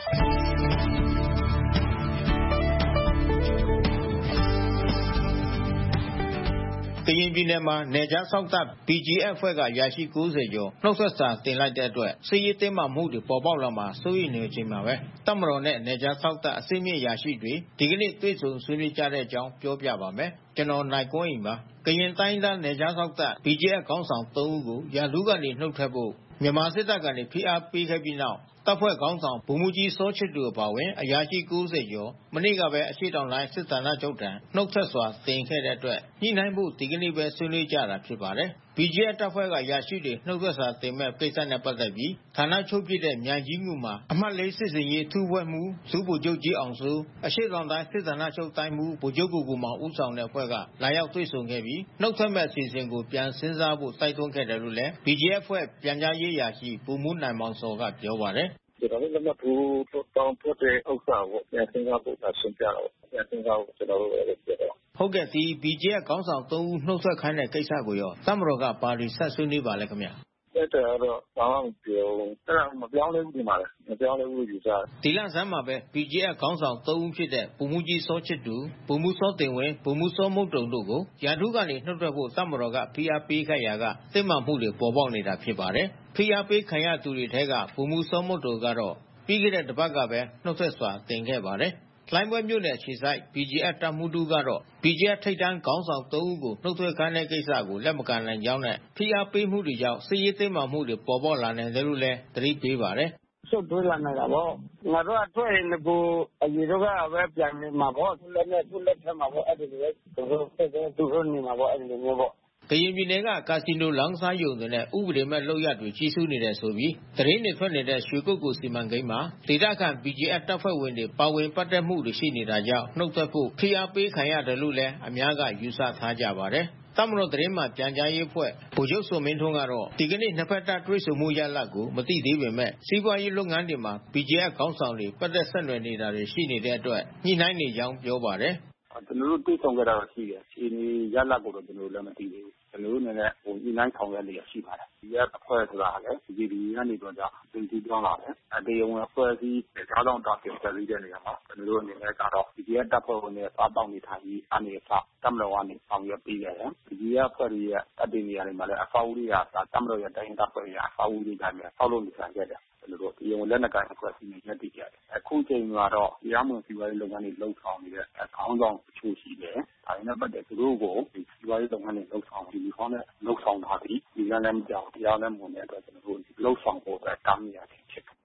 ကရင်ပြည်နယ်မှာနယ်ခြားစောင့်တပ် B G F အဖွဲ့ကအရာရှိ၉၀ကျော်နှုတ်ဆက်စာတင်လိုက်တဲ့အတွက်စစ်ရေးတင်းမာမှုတွေပေါ်ပေါက်လာမှာစိုးရိမ်နေချိန်မှာပဲတပ်မတော်နဲ့နယ်ခြားစောင့်တပ်အစိမ့်မြင့်အရာရှိတွေဒီကနေ့တွေ့ဆုံဆွေးနွေးကြတဲ့အကြောင်းပြောပြပါမယ်။ကျွန်တော်နိုင်ကွန်းအိမ်ပါ။ကရင်တိုင်းသားနယ်ခြားစောင့်တပ် B G F ခေါင်းဆောင်၃ဦးကိုရာထူးကနေနှုတ်ထွက်ဖို့မြန်မာစစ်တပ်ကနေဖိအားပေးခဲ့ပြီးနောက်တပ်ဖွဲ့ခေါင်းဆောင်ဗိုလ်မှူးကြီးစောချစ်သူအပါအဝင်အရာရှိ၉၀ကျော်မနေ့ကပဲအရှေ့တောင်တိုင်းစစ်ဌာနချုပ်ထံနှုတ်ဆက်စွာတင်ခဲ့တဲ့အတွက်ညှိနှိုင်းဖို့ဒီကနေ့ပဲဆွေးနွေးကြတာဖြစ်ပါတယ်။ B G F တပ်ဖွဲ့ကအရာရှိတွေနှုတ်ဆက်စာတင်မဲ့ကိစ္စနဲ့ပတ်သက်ပြီးဌာနချုပ်ပြတဲ့မြိုင်ကြီးငူမှာအမှတ်၄စစ်စင်ရေးထူးဖွဲ့မှုဇူးဗိုလ်ချုပ်ကြီးအောင်စိုးအရှေ့တောင်တိုင်းစစ်ဌာနချုပ်တိုင်းမှုဗိုလ်ချုပ်ကိုကိုမောင်ဦးဆောင်တဲ့အဖွဲ့ကလာရောက်တွေ့ဆုံခဲ့ပြီးနှုတ်ထွက်မဲ့အစီအစဉ်ကိုပြန်စဉ်းစားဖို့တိုက်တွန်းခဲ့တယ်လို့လည်း B G F အဖွဲ့ပြန်ကြားရေးအရာရှိဗိုလ်မှူးနိုင်မောင်စောကပြောပါတယ်ကျွန်တော်တို့လည်းမတူတောင်းဖို့တဲ့ဥစ္စာကိုပြန်စဉ်းစားဖို့ရှင်းပြတော့ပြန်စဉ်းစားဖို့ကျွန်တော်တို့လည်းပြောတော့ဟုတ်ကဲ့ဒီ B G F ခေါင်းဆောင်၃ဦးနှုတ်ဆက်ခိုင်းတဲ့ကိစ္စကိုရောတပ်မတော်ကပါရီဆက်ဆွေးနွေးပါလဲခင်ဗျာအဲ့ဒါတော့ဘာမှမပြောအဲ့ဒါမပြောင်းလဲဘူးဒီမှာမပြောင်းလဲဘူးယူစားဒီလဆန်းမှာပဲ B G F ခေါင်းဆောင်၃ဦးဖြစ်တဲ့ဗိုလ်မှူးကြီးစောချစ်သူဗိုလ်မှူးစောတင်ဝင်းဗိုလ်မှူးစောမုတ်တုံတို့ကိုရာထူးကနေနှုတ်ထွက်ဖို့တပ်မတော်ကဖိအားပေးခဲ့ရာကစစ်မှန်မှုတွေပေါ်ပေါက်နေတာဖြစ်ပါတယ်ဖိအားပေးခံရသူတွေထဲကဗိုလ်မှူးစောမုတ်တုံကတော့ပြီးခဲ့တဲ့တပတ်ကပဲနှုတ်ဆက်စွာတင်ခဲ့ပါတယ်။လိုင်းပွဲမြို့နယ်ခြေဆိုင် B G F တပ်မှုတူကတော့ B G F ထိပ်တန်းခေါင်းဆောင်၃ဦးကိုနှုတ်ထွက်ခိုင်းတဲ့ကိစ္စကိုလက်မကန်နိုင်ကြောင်းနဲ့ဖိအားပေးမှုတွေကြောင့်စစ်ရေးတင်းမာမှုတွေပေါ်ပေါက်လာနိုင်တယ်လို့လည်းသတိပေးပါတယ်။ဆက်တွေ့လာနိုင်တာပေါ့။ငါတို့အတွေ့အကြုံကိုအရင်တော့ပဲပြန်နေမှာပေါ့။သူလည်းနဲ့သူလည်းထမှာပေါ့အဲ့ဒီလိုသူတို့သူတို့နေမှာပေါ့အဲ့ဒီလိုမျိုးပေါ့ကရင်ပြည်နယ်ကကာစီနိုလောင်းစားယုံတွေနဲ့ဥပဒေမဲ့လုပ်ရတွေကြီးစိုးနေတယ်ဆိုပြီးသတင်းတွေထွက်နေတဲ့ရွှေကုတ်ကိုစီမံကိန်းမှာဒေသခံ B G F တပ်ဖွဲ့ဝင်တွေပါဝင်ပတ်သက်မှုတွေရှိနေတာကြောင့်နှုတ်ထွက်ဖို့ဖိအားပေးခံရတယ်လို့လည်းအများကယူဆထားကြပါတယ်။တပ်မတော်သတင်းမှပြန်ကြားရေးအဖွဲ့ဗိုလ်ချုပ်စောမင်းထွန်းကတော့ဒီကနေ့နှစ်ဖက်တပ်တွေ့ဆုံမှုရလဒ်ကိုမသိသေးပေမဲ့စီးပွားရေးလုပ်ငန်းတွေမှာ B G F ခေါင်းဆောင်တွေပတ်သက်ဆက်နွယ်နေတာတွေရှိနေတဲ့အတွက်ညှိနှိုင်းနေကြောင်းပြောပါတယ်။ကျွန်တော်တို့တွေ့ဆုံကြတာရှိတယ်။ဒီရလဒ်ကိုတော့ကျွန်တော်တို့လည်းမသိသေးဘူး။ကျွန်တော်တို့လည်းဟိုဒီနိုင်ဆောင်ရနေရရှိပါတယ်။ဒီရအဖွဲ့ဆိုတာလည်းဒီဒီကနေတော့ကြာသင်တည်ပြောင်းလာတယ်။အတေယဝင်အဖွဲ့အစည်းကြောင်းတောင်တောက်ပြင်ဆက်ပြီးတဲ့နေရာမှာကျွန်တော်တို့အနေနဲ့ကတော့ဒီရတပ်ဖွဲ့ဝင်တွေစားပေါက်နေထိုင်ပြီးအနေအထားတမတော်ကနေဆောင်ရွက်ပေးရတယ်။ဒီရအဖွဲ့ရဲ့အတေနေရာတွေမှာလည်းအဖောက်ဦးတွေကတမတော်ရဲ့တိုင်းတပ်ဖွဲ့ရဲ့အဖောက်ဦးတွေတိုင်းမှာဆောက်လုပ်နေကြတယ်။ကျွန်တော်တို့ဒီဝင်လက်နက်ကိုင်အဖွဲ့အစည်းတွေညှိတည်ကြတယ်။အခုချိန်မှာတော့တရားမဝင်စီးပွားရေးလုပ်ငန်းတွေလှုပ်ဆောင်နေတဲ့ခေါင်းဆောင်အချို့ရှိတယ်။ဒါနဲ့ပတ်သက်သူတို့ကိုဒီစီးပွားရေးလုပ်ငန်းတွေလှုပ်ဆောင်ဒီလိုခေါင်းနဲ့လှုပ်ဆောင်တာဒီဒီလမ်းလည်းမကြောက်တရားလည်းမဝင်တဲ့အတွက်ကျွန်တော်တို့လှုပ်ဆောင်ဖို့အတွက်တားမြစ်ရတယ်ဖြစ်တယ်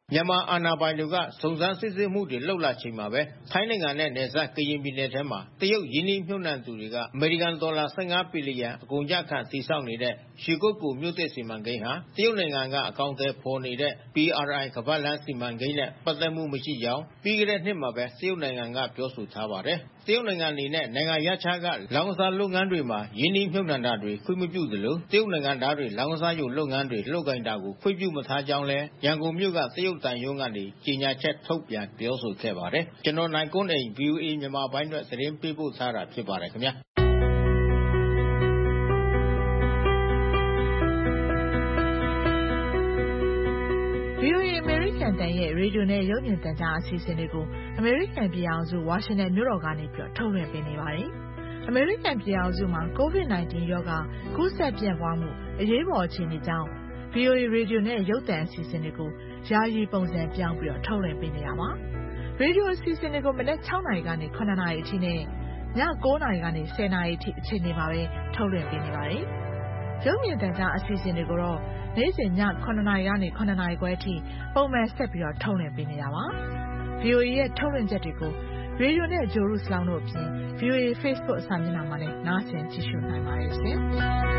မြန်မာအာဏာပိုင်တွေကစုံစမ်းစစ်ဆေးမှုတွေလုပ်လာချိန်မှာပဲထိုင်းနိုင်ငံနဲ့နယ်စပ်ကရင်ပြည်နယ်ထဲမှာတရုတ်ရင်းနှီးမြှုပ်နှံသူတွေကအမေရိကန်ဒေါ်လာ၁၅ဘီလီယံအကုန်အကျခံတည်ဆောက်နေတဲ့ရွှေကုက္ကိုမြို့သစ်စီမံကိန်းဟာတရုတ်နိုင်ငံကအကောင့်တွေဖော်နေတဲ့ ပီ အာရ် အိုင် ကမ္ဘာ့လမ်းစီမံကိန်းနဲ့ပတ်သက်မှုမရှိကြောင်းပြီးခဲ့တဲ့နှစ်မှာပဲတရုတ်နိုင်ငံကပြောဆိုထားပါတယ်။တရုတ်နိုင်ငံအနေနဲ့နိုင်ငံရခြားကလောင်းကစားလုပ်ငန်းတွေမှာရင်းနှီးမြှုပ်နှံတာတွေခွင့်မပြုသလိုတရုတ်နိုင်ငံသားတွေလောင်းကစားရုံလုပ်ငန်းတွေလုပ်ကိုင်တာကိုခွင့်ပြုမထားကြောင်းလည်းရန်ကုန်မြို့ကတရုတ်တန်ယုံကနေကြေညာချက်ထုတ်ပြန်ပြောဆိုခဲ့ပါတယ်။ကျွန်တော်နိုင်ကွန်းအိန် ဗွီအိုအေ မြန်မာပိုင်းအတွက်သတင်းပေးပို့ထားတာဖြစ်ပါတယ်ခင်ဗျာ။ဗွီအိုအေ အမေရိကန်တန်ရဲ့ရေဒီယိုနဲ့ရုပ်မြင်သံကြားအစီအစဉ်တွေကိုအမေရိကန်ပြည်အောင်စုဝါရှင်တန်မြို့တော်ကနေပြီးထုတ်လွှင့်ပေးနေပါတယ်။အမေရိကန်ပြည်အောင်စုမှာ ကိုဗစ် ၁၉ ရောဂါကူးစက်ပြန့်ပွားမှုအရေးပေါ်အခြေအနေကြောင့် ဗွီအိုအေ ရေဒီယိုနဲ့ရုပ်သံအစီအစဉ်တွေကိုယာယီပုံစံပြောင်းပြီးထုတ်လွှင့်ပေးနေတာပါ။ရေဒီယိုအစီအစဉ်တွေကိုမနက်၆နာရီကနေ၇နာရီအထိနဲ့ည၉နာရီကနေ၁၀နာရီအထိအချိန်တွေမှာပဲထုတ်လွှင့်ပေးနေပါတယ်။ရုပ်မြင်သံကြားအစီအစဉ်တွေကိုတော့နေ့စဉ်ည၇နာရီကနေ၇နာရီခွဲအထိပုံမှန်ဆက်ပြီးထုတ်လွှင့်ပေးနေတာပါ။ ဗွီအိုအေရဲ့ထုတ်လွှင့်ချက်တွေကိုရေဒီယိုနဲ့ဂျိုရုစလောင်းတို့အပြင် ဗွီအိုအေ Facebook စာမျက်နှာမှာလည်းနားဆင်ကြည့်ရှုနိုင်ပါတယ်ရှင်။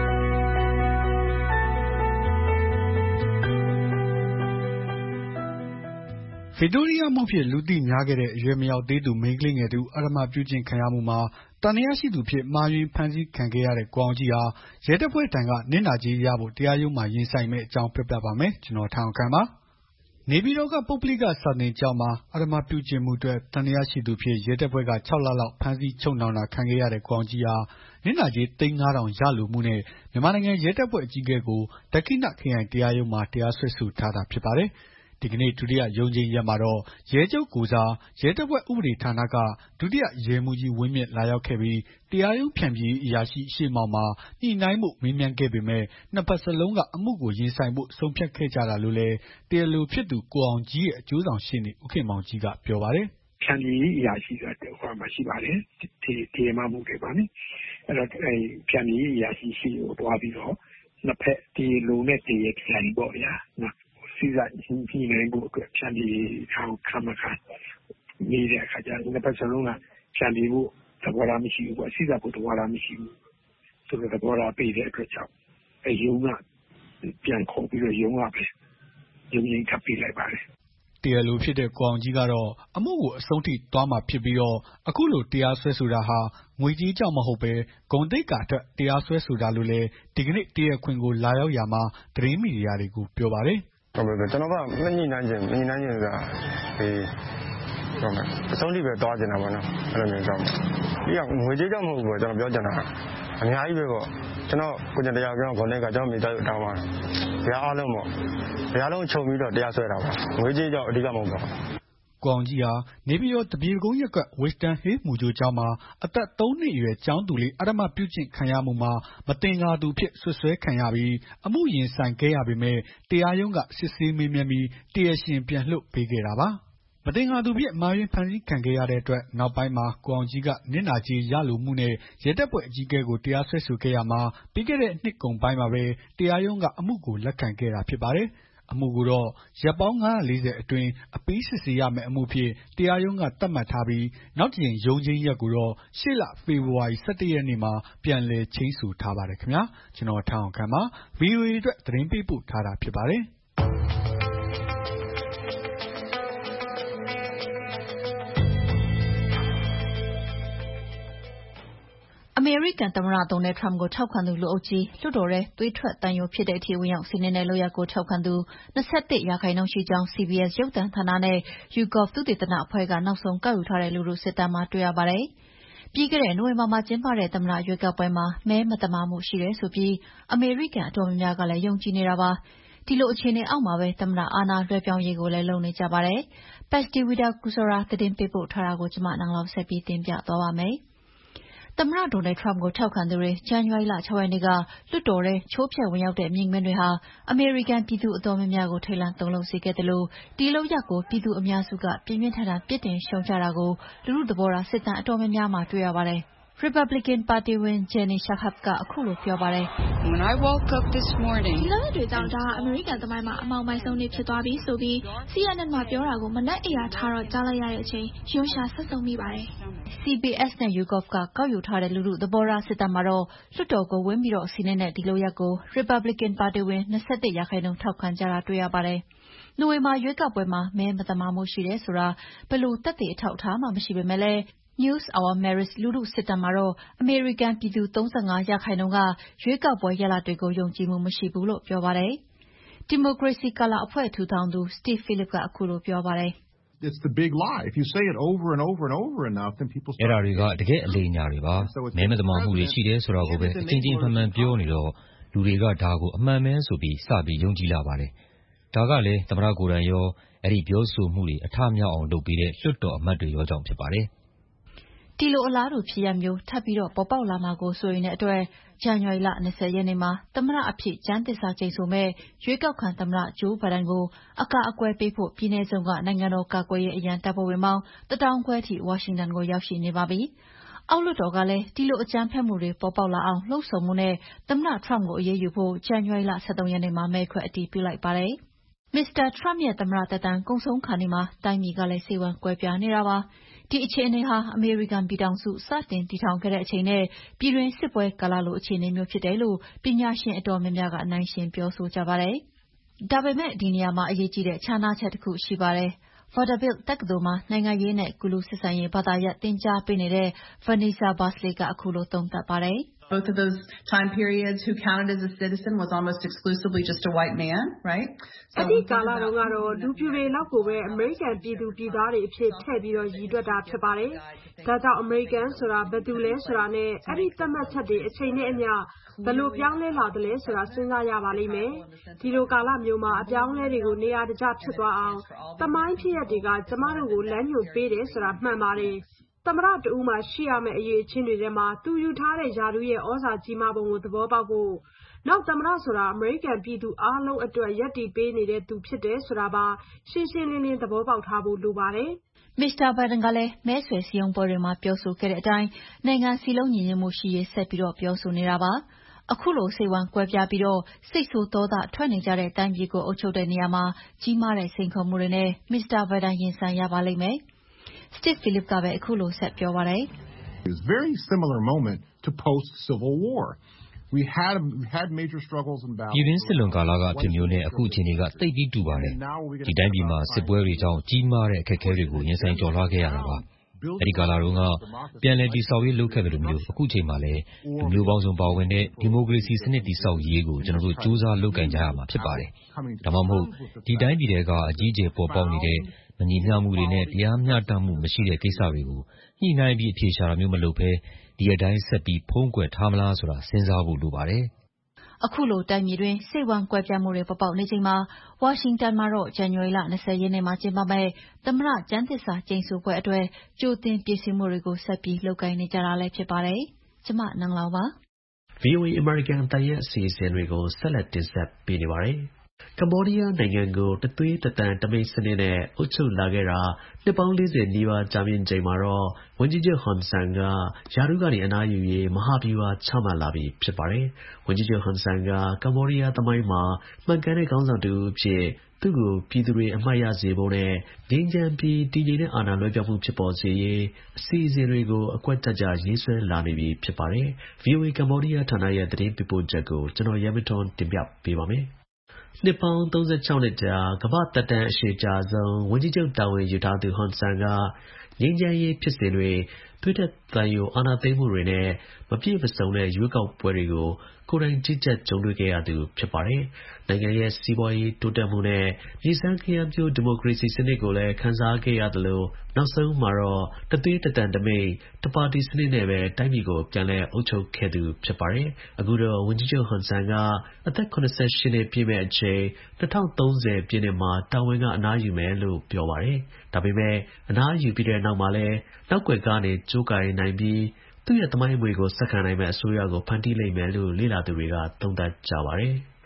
ဗစ်တိုးရီးယားမှုဖြစ်လူသိများခဲ့တဲ့အရွယ်မရောက်သေးသူမိန်းကလေးငယ်တူအဓမ္မပြုကျင့်ခံရမှုမှာတန်တရားရှိသူဖြစ်မှားယွင်းဖမ်းဆီးခံခဲ့ရတဲ့ကိုအောင်ကြီးဟာရဲတပ်ဖွဲ့ထံကနစ်နာကြေးရဖို့တရားရုံးမှာရင်ဆိုင်မဲ့အကြောင်းပြပြပါမယ်ကျွန်တော်ထောင်ခံပါနေပြည်တော်ကပုဂ္ဂလိကစာသင်ကျောင်းမှာအဓမ္မပြုကျင့်မှုအတွက်တန်တရားရှိသူဖြစ်ရဲတပ်ဖွဲ့က၆လလောက်ဖမ်းဆီးချုပ်နှောင်တာခံခဲ့ရတဲ့ကိုအောင်ကြီးဟာနစ်နာကြေးသိန်း၅ထောင်ရလိုမှုနဲ့မြန်မာနိုင်ငံရဲတပ်ဖွဲ့အကြီးအကဲကိုဒက္ခိဏခရိုင်တရားရုံးမှာတရားစွဲဆိုထားတာဖြစ်ပါတယ်ဒီကနေ့ဒုတိယရုံးချိန်းရက်မှာတော့ရဲချုပ်ကိုစားရဲတပ်ဖွဲ့ဥပဒေဌာနကဒုတိယရဲမှူးကြီးဝင်းမြင့်လာရောက်ခဲ့ပြီးတရားရုံးဖြန့်ဖြေအရာရှိရှေ့မှောက်မှာညှိနှိုင်းမှုမေးမြန်းခဲ့ပေမဲ့နှစ်ဖက်စလုံးကအမှုကိုရင်ဆိုင်ဖို့ဆုံးဖြတ်ခဲ့ကြတာလို့လည်းတရားလိုဖြစ်သူကိုအောင်ကြီးရဲ့အကျိုးဆောင်ရှေ့နေဦးခင်မောင်ကြီးကပြောပါတယ်ဖြန့်ဖြေအရာရှိဆိုတာဟိုမှာရှိပါတယ်ဒီဒီမှာမှုတွေပါနေအဲ့တော့အဲဖြန့်ဖြေအရာရှိရှိကိုတွားပြီးတော့နှစ်ဖက်ဒီလိုနဲ့တည်းရခိုင်ပေါ့ဗျာနော်စီစာညှိနှိုင်းဖို့အတွက်ဖြန့်ဖြေအောင်ခံမခံနေတဲ့အခါကျနှစ်ဖက်စလုံးကဖြန့်ဖြေဖို့သဘောထားမရှိဘူးပေါ့စီစာဖို့သဘောထားမရှိဘူးဆိုတော့သဘောထားပေးတဲ့အတွက်ကြောင့်အဲရုံးကပြန်ခေါ်ပြီးတော့ရုံးကပဲရုံးရင်းထပ်ပေးလိုက်ပါတယ်တရားလိုဖြစ်တဲ့ကိုအောင်ကြီးကတော့အမှုကိုအဆုံးထိသွားမှာဖြစ်ပြီးတော့အခုလိုတရားစွဲဆိုတာဟာငွေကြေးကြောင့်မဟုတ်ပဲဂုဏ်သိက္ခာအတွက်တရားစွဲဆိုတာလို့လည်းဒီကနေ့တရားခွင်ကိုလာရောက်ရာမှာသတင်းမီဒီယာတွေကိုပြောပါတယ်ဟုတ်ကဲ့ကျွန်တော်ကမညှိနှိုင်းခြင်းမညှိနှိုင်းခြင်းဆိုတာဒီတော့မယ်အဆုံးထိပဲသွားကျင်တာပေါ့နော်အဲ့လိုမျိုးကြောင့်ပြီးတော့ငွေကြေးကြောင့်မဟုတ်ဘူးပေါ့ကျွန်တော်ပြောချင်တာအများကြီးပဲပေါ့ကျွန်တော်ကိုကျင်တရားကြောင့်ခေါင်းထဲကကျွန်တော်မိသားစုတောင်းပါဘုရားအားလုံးပေါ့ဘုရားလုံးခြုံပြီးတော့တရားစွဲတာပေါ့ငွေကြေးကြောင့်အဓိကမဟုတ်ပါဘူးကိုအောင်ကြီးဟာနေပြည်တော်တပြေကုန်းရပ်ကွက် Western Hill မူကြိုကျောင်းမှာအသက်သုံးနှစ်အရွယ်ကျောင်းသူလေးအဓမ္မပြုကျင့်ခံရမှုမှာမတင်ကားသူဖြစ်ဆွဆွဲခံရပြီးအမှုရင်ဆိုင်ခဲ့ရပေမဲ့တရားရုံးကစစ်ဆေးမေးမြန်းပြီးတရားရှင်ပြန်လွှတ်ပေးခဲ့တာပါမတင်ကားသူဖြစ်မှားယွင်းဖန်ဆီးခံခဲ့ရတဲ့အတွက်နောက်ပိုင်းမှာကိုအောင်ကြီးကနစ်နာကြေးရလိုမှုနဲ့ရဲတပ်ဖွဲ့အကြီးအကဲကိုတရားစွဲဆိုခဲ့ရမှာပြီးခဲ့တဲ့နှစ်ကုန်ပိုင်းမှာပဲတရားရုံးကအမှုကိုလက်ခံခဲ့တာဖြစ်ပါတယ်အမှုကိုတော့ရက်ပေါင်း၅၄၀အတွင်းအပြီးစစ်ဆေးရမယ့်အမှုဖြစ်တရားရုံးကသတ်မှတ်ထားပြီးနောက်တစ်ချိန်ရုံးချိန်းရက်ကိုတော့ရှေ့လဖေဖော်ဝါရီ၁၁ရက်နေ့မှာပြန်လည်ချိန်းဆိုထားပါတယ်ခင်ဗျာကျွန်တော်ထောင်ခံပါ ဗွီအိုအေ အတွက်သတင်းပေးပို့ထားတာဖြစ်ပါတယ်အမေရိကန်သမ္မတဒေါ်နယ်ထရမ့်ကိုထောက်ခံသူလူအုပ်ကြီးလွှတ်တော်ထဲသွေးထွက်သံယိုဖြစ်တဲ့အထိဝင်ရောက်စီးနင်းတဲ့လုပ်ရပ်ကိုထောက်ခံသူ၂၁ရာခိုင်နှုန်းရှိကြောင်း စီ ဘီ အက်စ် ရုပ်သံဌာနနဲ့ YouGov သုတေသနအဖွဲ့ကနောက်ဆုံးကောက်ယူထားတဲ့လူထုစစ်တမ်းမှာတွေ့ရပါတယ်။ပြီးခဲ့တဲ့နိုဝင်ဘာမှာကျင်းပတဲ့သမ္မတရွေးကောက်ပွဲမှာမဲမသမာမှုရှိတယ်ဆိုပြီးအမေရိကန်အတော်များများကလည်းယုံကြည်နေတာပါ။ဒီလိုအခြေအနေအောက်မှာပဲသမ္မတအာဏာလွှဲပြောင်းရေးကိုလည်းလုပ်နေကြပါတယ်။ Patsy Widakuswara သတင်းပေးပို့ထားတာကိုကျမနန်းလောင်ဆက်ပြီးတင်ပြသွားပါမယ်။သမ္မတဒေါ်နယ်ထရမ့်ကိုထောက်ခံသူတွေဇန်နဝါရီလ၆ရက်နေ့ကလွှတ်တော်ထဲချိုးဖျက်ဝင်ရောက်တဲ့မြင်ကွင်းတွေဟာအမေရိကန်ပြည်သူအတော်များများကိုထိတ်လန့်တုန်လှုပ်စေခဲ့တယ်လို့ဒီလုပ်ရပ်ကိုပြည်သူအများစုကပြင်းပြင်းထန်ထန်ပြစ်တင်ရှုံချတာကိုလူထုသဘောထားစစ်တမ်းအတော်များများမှာတွေ့ရပါတယ် Republican Party ဝင် Jenny Shahab ကအခုလိုပြောပါတယ် When I woke up this morning ဒီလိုတွေကြောင့်ဒါအမေရိကန်သမိုင်းမှာအမောင်မိုက်ဆုံးနေ့ဖြစ်သွားပြီဆိုပြီး C N N မှာပြောတာကိုမနက်အိယာထားတော့ကြားလိုက်ရတဲ့အချိန်ရွှန်ရှာဆက်ဆုံမိပါတယ် C B S နဲ့ YouGov ကကောက်ယူထားတဲ့လူထုသဘောထားစစ်တမ်းမှာတော့လွှတ်တော်ကိုဝင်ပြီးတော့စီးနေတဲ့ဒီလိုရက်ကို Republican Party ဝင်၂၁ရာခိုင်နှုန်းထောက်ခံကြတာတွေ့ရပါတယ်။နိုဝင်ဘာရွေးကောက်ပွဲမှာမဲမသမာမှုရှိတယ်ဆိုတာဘယ်လိုသက်သေအထောက်အထားမှမရှိပေမဲ့လည်း News Hour Marist လူထုစစ်တမ်းမှာတော့အမေရိကန်ပြည်သူ၃၅ရာခိုင်နှုန်းကရွေးကောက်ပွဲရလဒ်တွေကိုယုံကြည်မှုမရှိဘူးလို့ပြောပါတယ်။ Democracy ကာလာအဖွဲ့ထူထောင်သူ Steve Phillips ကအခုလိုပြောပါတယ်။ It's the big lie. If you say it over and over and over enough, then people start. အဲ့ဒါတွေကတကယ်အလိမ်ညာတွေပါ။မဲမသမာမှုတွေရှိတယ်ဆိုတာကိုပဲအချင်းချင်းမှန်မှန်ပြောနေတော့လူတွေကဒါကိုအမှန်ပဲဆိုပြီးစပြီးယုံကြည်လာပါတယ်။ဒါကလည်းသမ္မတကိုယ်တိုင်ရောအဲ့ဒီပြောဆိုမှုတွေအထမြောက်အောင်လုပ်ပေးတဲ့လွှတ်တော်အမတ်တွေရောကြောင့်ဖြစ်ပါတယ်။ဒီလိုအလားတူဖြစ်ရမျိုးထပ်ပြီးတော့ပေါ်ပေါက်လာမှာကိုဆိုရင်တဲ့အတွက်ဇန်နဝါရီလ၂၀ရက်နေ့မှာသမ္မတအဖြစ်ကျမ်းသစ္စာကျိန်ဆိုမဲ့ရွေးကောက်ခံသမ္မတဂျိုးဘိုင်ဒန်ကိုအကာအကွယ်ပေးဖို့ပြည်내စုံကနိုင်ငံတော်ကာကွယ်ရေးအရန်တပ်ဖွဲ့ဝင်ပေါင်းတထောင်ခွဲထိဝါရှင်တန်ကိုရောက်ရှိနေပါပြီ။အောက်လွှတ်တော်ကလည်းဒီလိုအကြမ်းဖက်မှုတွေပေါ်ပေါက်လာအောင်လှုံ့ဆော်မှုနဲ့သမ္မတထရမ့်ကိုအရေးယူဖို့ဇန်နဝါရီလ၁၃ရက်နေ့မှာမဲခွဲအတည်ပြုလိုက်ပါတယ်။မစ္စတာထရမ့်ရဲ့သမ္မတသက်တမ်းကုန်ဆုံးခါနီးမှာတိုင်းပြည်ကလည်းစိတ်ဝမ်းကွဲပြားနေတာပါ။ဒီအခြေအနေဟာအမေရိကန်ပြည်ထောင်စုစတင်တည်ထောင်ခဲ့တဲ့အချိန်နဲ့ပြည်တွင်းစစ်ပွဲကာလလိုအခြေအနေမျိုးဖြစ်တယ်လို့ပညာရှင်အတော်များများကနိုင်ရှင်ပြောဆိုကြပါတယ်။ဒါပေမဲ့ဒီနေရာမှာအရေးကြီးတဲ့ခြားနားချက်တစ်ခုရှိပါတယ်။ Vanderbilt တက္ကသိုလ်မှာနိုင်ငံရေးနဲ့ကုလူစစ်ဆိုင်ရေးဘာသာရပ်သင်ကြားပေးနေတဲ့ Vanessa Basley ကအခုလိုသုံးသပ်ပါတယ်။ Both of those time periods who counted as a citizen was almost exclusively just a white man, right? အဲ့ဒီကာလတုန်းကတော့လူပြူတွေလောက်ကိုပဲအမေရိကန်ပြည်သူပြည်သားတွေအဖြစ်ထည့်ပြီးတော့ရည်တွက်တာဖြစ်ပါတယ်။ဒါကြောင့်အမေရိကန်ဆိုတာဘယ်သူလဲဆိုတာနဲ့အဲ့ဒီသတ်မှတ်ချက်တွေအချိန်နဲ့အမျှဘယ်လိုပြောင်းလဲလာသလဲဆိုတာစဉ်းစားရပါလိမ့်မယ်။ဒီလိုကာလမျိုးမှာအပြောင်းလဲတွေကိုနေရာတကျဖြစ်သွားအောင်သမိုင်းဖြစ်ရပ်တွေကကျမတို့ကိုလမ်းညွှန်ပေးတယ်ဆိုတာမှန်ပါတယ်။သမ္မတတဦးမှာရှိရမယ့်အရေးအချင်းတွေထဲမှာသူယူထားတဲ့ယာဒူးရဲ့ဩဇာကြီးမားပုံကိုသဘောပေါက်ဖို့နောက်သမ္မတဆိုတာအမေရိကန်ပြည်သူအားလုံးအတွက်ရပ်တည်ပေးနေတဲ့သူဖြစ်တယ်ဆိုတာပါရှင်းရှင်းလင်းလင်းသဘောပေါက်ထားဖို့လိုပါတယ်။မစ္စတာဘိုင်ဒန်ကလည်းမဲဆွယ်စည်းရုံးပွဲတွေမှာပြောဆိုခဲ့တဲ့အတိုင်းနိုင်ငံစည်းလုံးညီညွတ်မှုရှိရေးဆက်ပြီးတော့ပြောဆိုနေတာပါ။အခုလိုစိတ်ဝမ်းကွဲပြားပြီးတော့စိတ်ဆိုးဒေါသထွက်နေကြတဲ့တိုင်းပြည်ကိုအုပ်ချုပ်တဲ့နေရာမှာကြီးမားတဲ့စိန်ခေါ်မှုတွေနဲ့မစ္စတာဘိုင်ဒန်ရင်ဆိုင်ရပါလိမ့်မယ်။ Steve Phillips ကပဲအခုလိုဆက်ပြောပါတယ်။ It's very similar moment to post Civil War. We had we had major struggles and battles. ပြည်တွင်းစစ်လွန်ကာလကအဖြစ်မျိုးနဲ့အခုအချိန်တွေကတိတ်ပြီးတူပါတယ်။ဒီတိုင်းပြည်မှာစစ်ပွဲတွေကြောင့်ကြီးမားတဲ့အခက်အခဲတွေကိုရင်ဆိုင်ကျော်လွှားခဲ့ရတာပါ။အဲဒီကာလတုန်းကပြန်လည်တည်ဆောက်ရေးလုပ်ခဲ့တယ်လို့မျိုးအခုချိန်မှာလည်းလူမျိုးပေါင်းစုံပါဝင်တဲ့ဒီမိုကရေစီစနစ်တည်ဆောက်ရေးကိုကျွန်တော်တို့စူးစမ်းလုပ်ကိုင်ကြရမှာဖြစ်ပါတယ်။ဒါမှမဟုတ်ဒီတိုင်းပြည်တွေကအကြီးအကျယ်ပေါ်ပေါက်နေတဲ့မညီမျှမှုတွေနဲ့တရားမျှတမှုမရှိတဲ့ကိစ္စတွေကိုညှိနှိုင်းပြီးအဖြေရှာတာမျိုးမလုပ်ဘဲဒီအတိုင်းဆက်ပြီးဖုံးကွယ်ထားမလားဆိုတာစဉ်းစားဖို့လိုပါတယ်။အခုလိုတိုင်းပြည်တွင်စိတ်ဝမ်းကွဲပြားမှုတွေပေါ်ပေါက်နေချိန်မှာဝါရှင်တန်မှာတော့ဇန်နဝါရီလ၂၀ရက်နေ့မှာကျင်းပမယ့်သမ္မတကျမ်းသစ္စာကျိန်ဆိုပွဲအတွက်ကြိုတင်ပြင်ဆင်မှုတွေကိုဆက်ပြီးလုပ်ကိုင်နေကြတာလည်းဖြစ်ပါတယ်။ကျမနန်းလောင်ပါ။ V O A American တန်ရဲ့အစီအစဉ်တွေကိုဆက်လက်တင်ဆက်ပေးနေပါတယ်။ကမ္ဘောဒီးယားနိုင်ငံကိုတသွေးတတန်တမိတ်စနစ်နဲ့အုပ်ချုပ်လာခဲ့တာနှစ်ပေါင်း၄၀နီးပါးကြာမြင့်ချိန်မှာတော့ဝန်ကြီးချုပ်ဟွန်ဆန်ကယာရုကနေအနားယူရေးမဟာဗျူဟာချမှတ်လာပြီဖြစ်ပါတယ်။ဝန်ကြီးချုပ်ဟွန်ဆန်ကကမ္ဘောဒီးယားသမိုင်းမှာမှန်ကန်တဲ့ခေါင်းဆောင်တစ်ဦးအဖြစ်သူ့ကိုပြည်သူတွေအမှတ်ရစေဖို့နဲ့ငြိမ်းချမ်းပြီးတည်ငြိမ်တဲ့အာဏာလွှဲပြောင်းမှုဖြစ်ပေါ်စေရေးအစီအစဉ်တွေကိုအကွက်တကျရေးဆွဲလာနေပြီဖြစ်ပါတယ်။ V O A ကမ္ဘောဒီးယားဌာနရဲ့သတင်းပေးပို့ချက်ကိုကျွန်တော်ရဲမထွန်းတင်ပြပေးပါမယ်။နှစ်ပေါင်း၃၆နှစ်ကြာကမ္ဘာသက်တမ်းအရှည်ကြာဆုံးဝန်ကြီးချုပ်တာဝန်ယူထားသူဟွန်ဆန်ကငြိမ်းချမ်းရေးဖြစ်စဉ်တွေသွေးထွက်သံယိုအာဏာသိမ်းမှုတွေနဲ့မပြည့်မစုံတဲ့ရွေးကောက်ပွဲတွေကိုကိုယ်တိုင်ကြီးကြပ်ကြုံတွေ့ခဲ့ရသူဖြစ်ပါတယ်။နိုင်ငံရဲ့စီးပွားရေးတိုးတက်မှုနဲ့မြေစမ်းခရမ်းပြိုးဒီမိုကရေစီစနစ်ကိုလည်းခန်းစားခဲ့ရသလိုနောက်ဆုံးမှာတော့တသွေးတတန်တမိတ်တပါတီစနစ်နဲ့ပဲတိုင်းပြည်ကိုပြန်လဲအုပ်ချုပ်ခဲ့သူဖြစ်ပါတယ်။အခုတော့ဝန်ကြီးချုပ်ဟွန်ဆန်ကအသက်၇၈နှစ်ပြည့်မဲ့အချိန်၂၀၃၀ပြည့်နှစ်မှာတာဝန်ကအနားယူမယ်လို့ပြောပါတယ်။ဒါပေမဲ့အနားယူပြီးတဲ့နောက်မှာလည်းနောက်ွယ်ကနေကြိုးကိုင်နိုင်ပြီးသူ့ရဲ့သမိုင်းအမွေကိုဆက်ခံနိုင်မဲ့အစိုးရကိုဖန်တီးလိမ့်မယ်လို့လေ့လာသူတွေကသုံးသပ်ကြပါတယ်။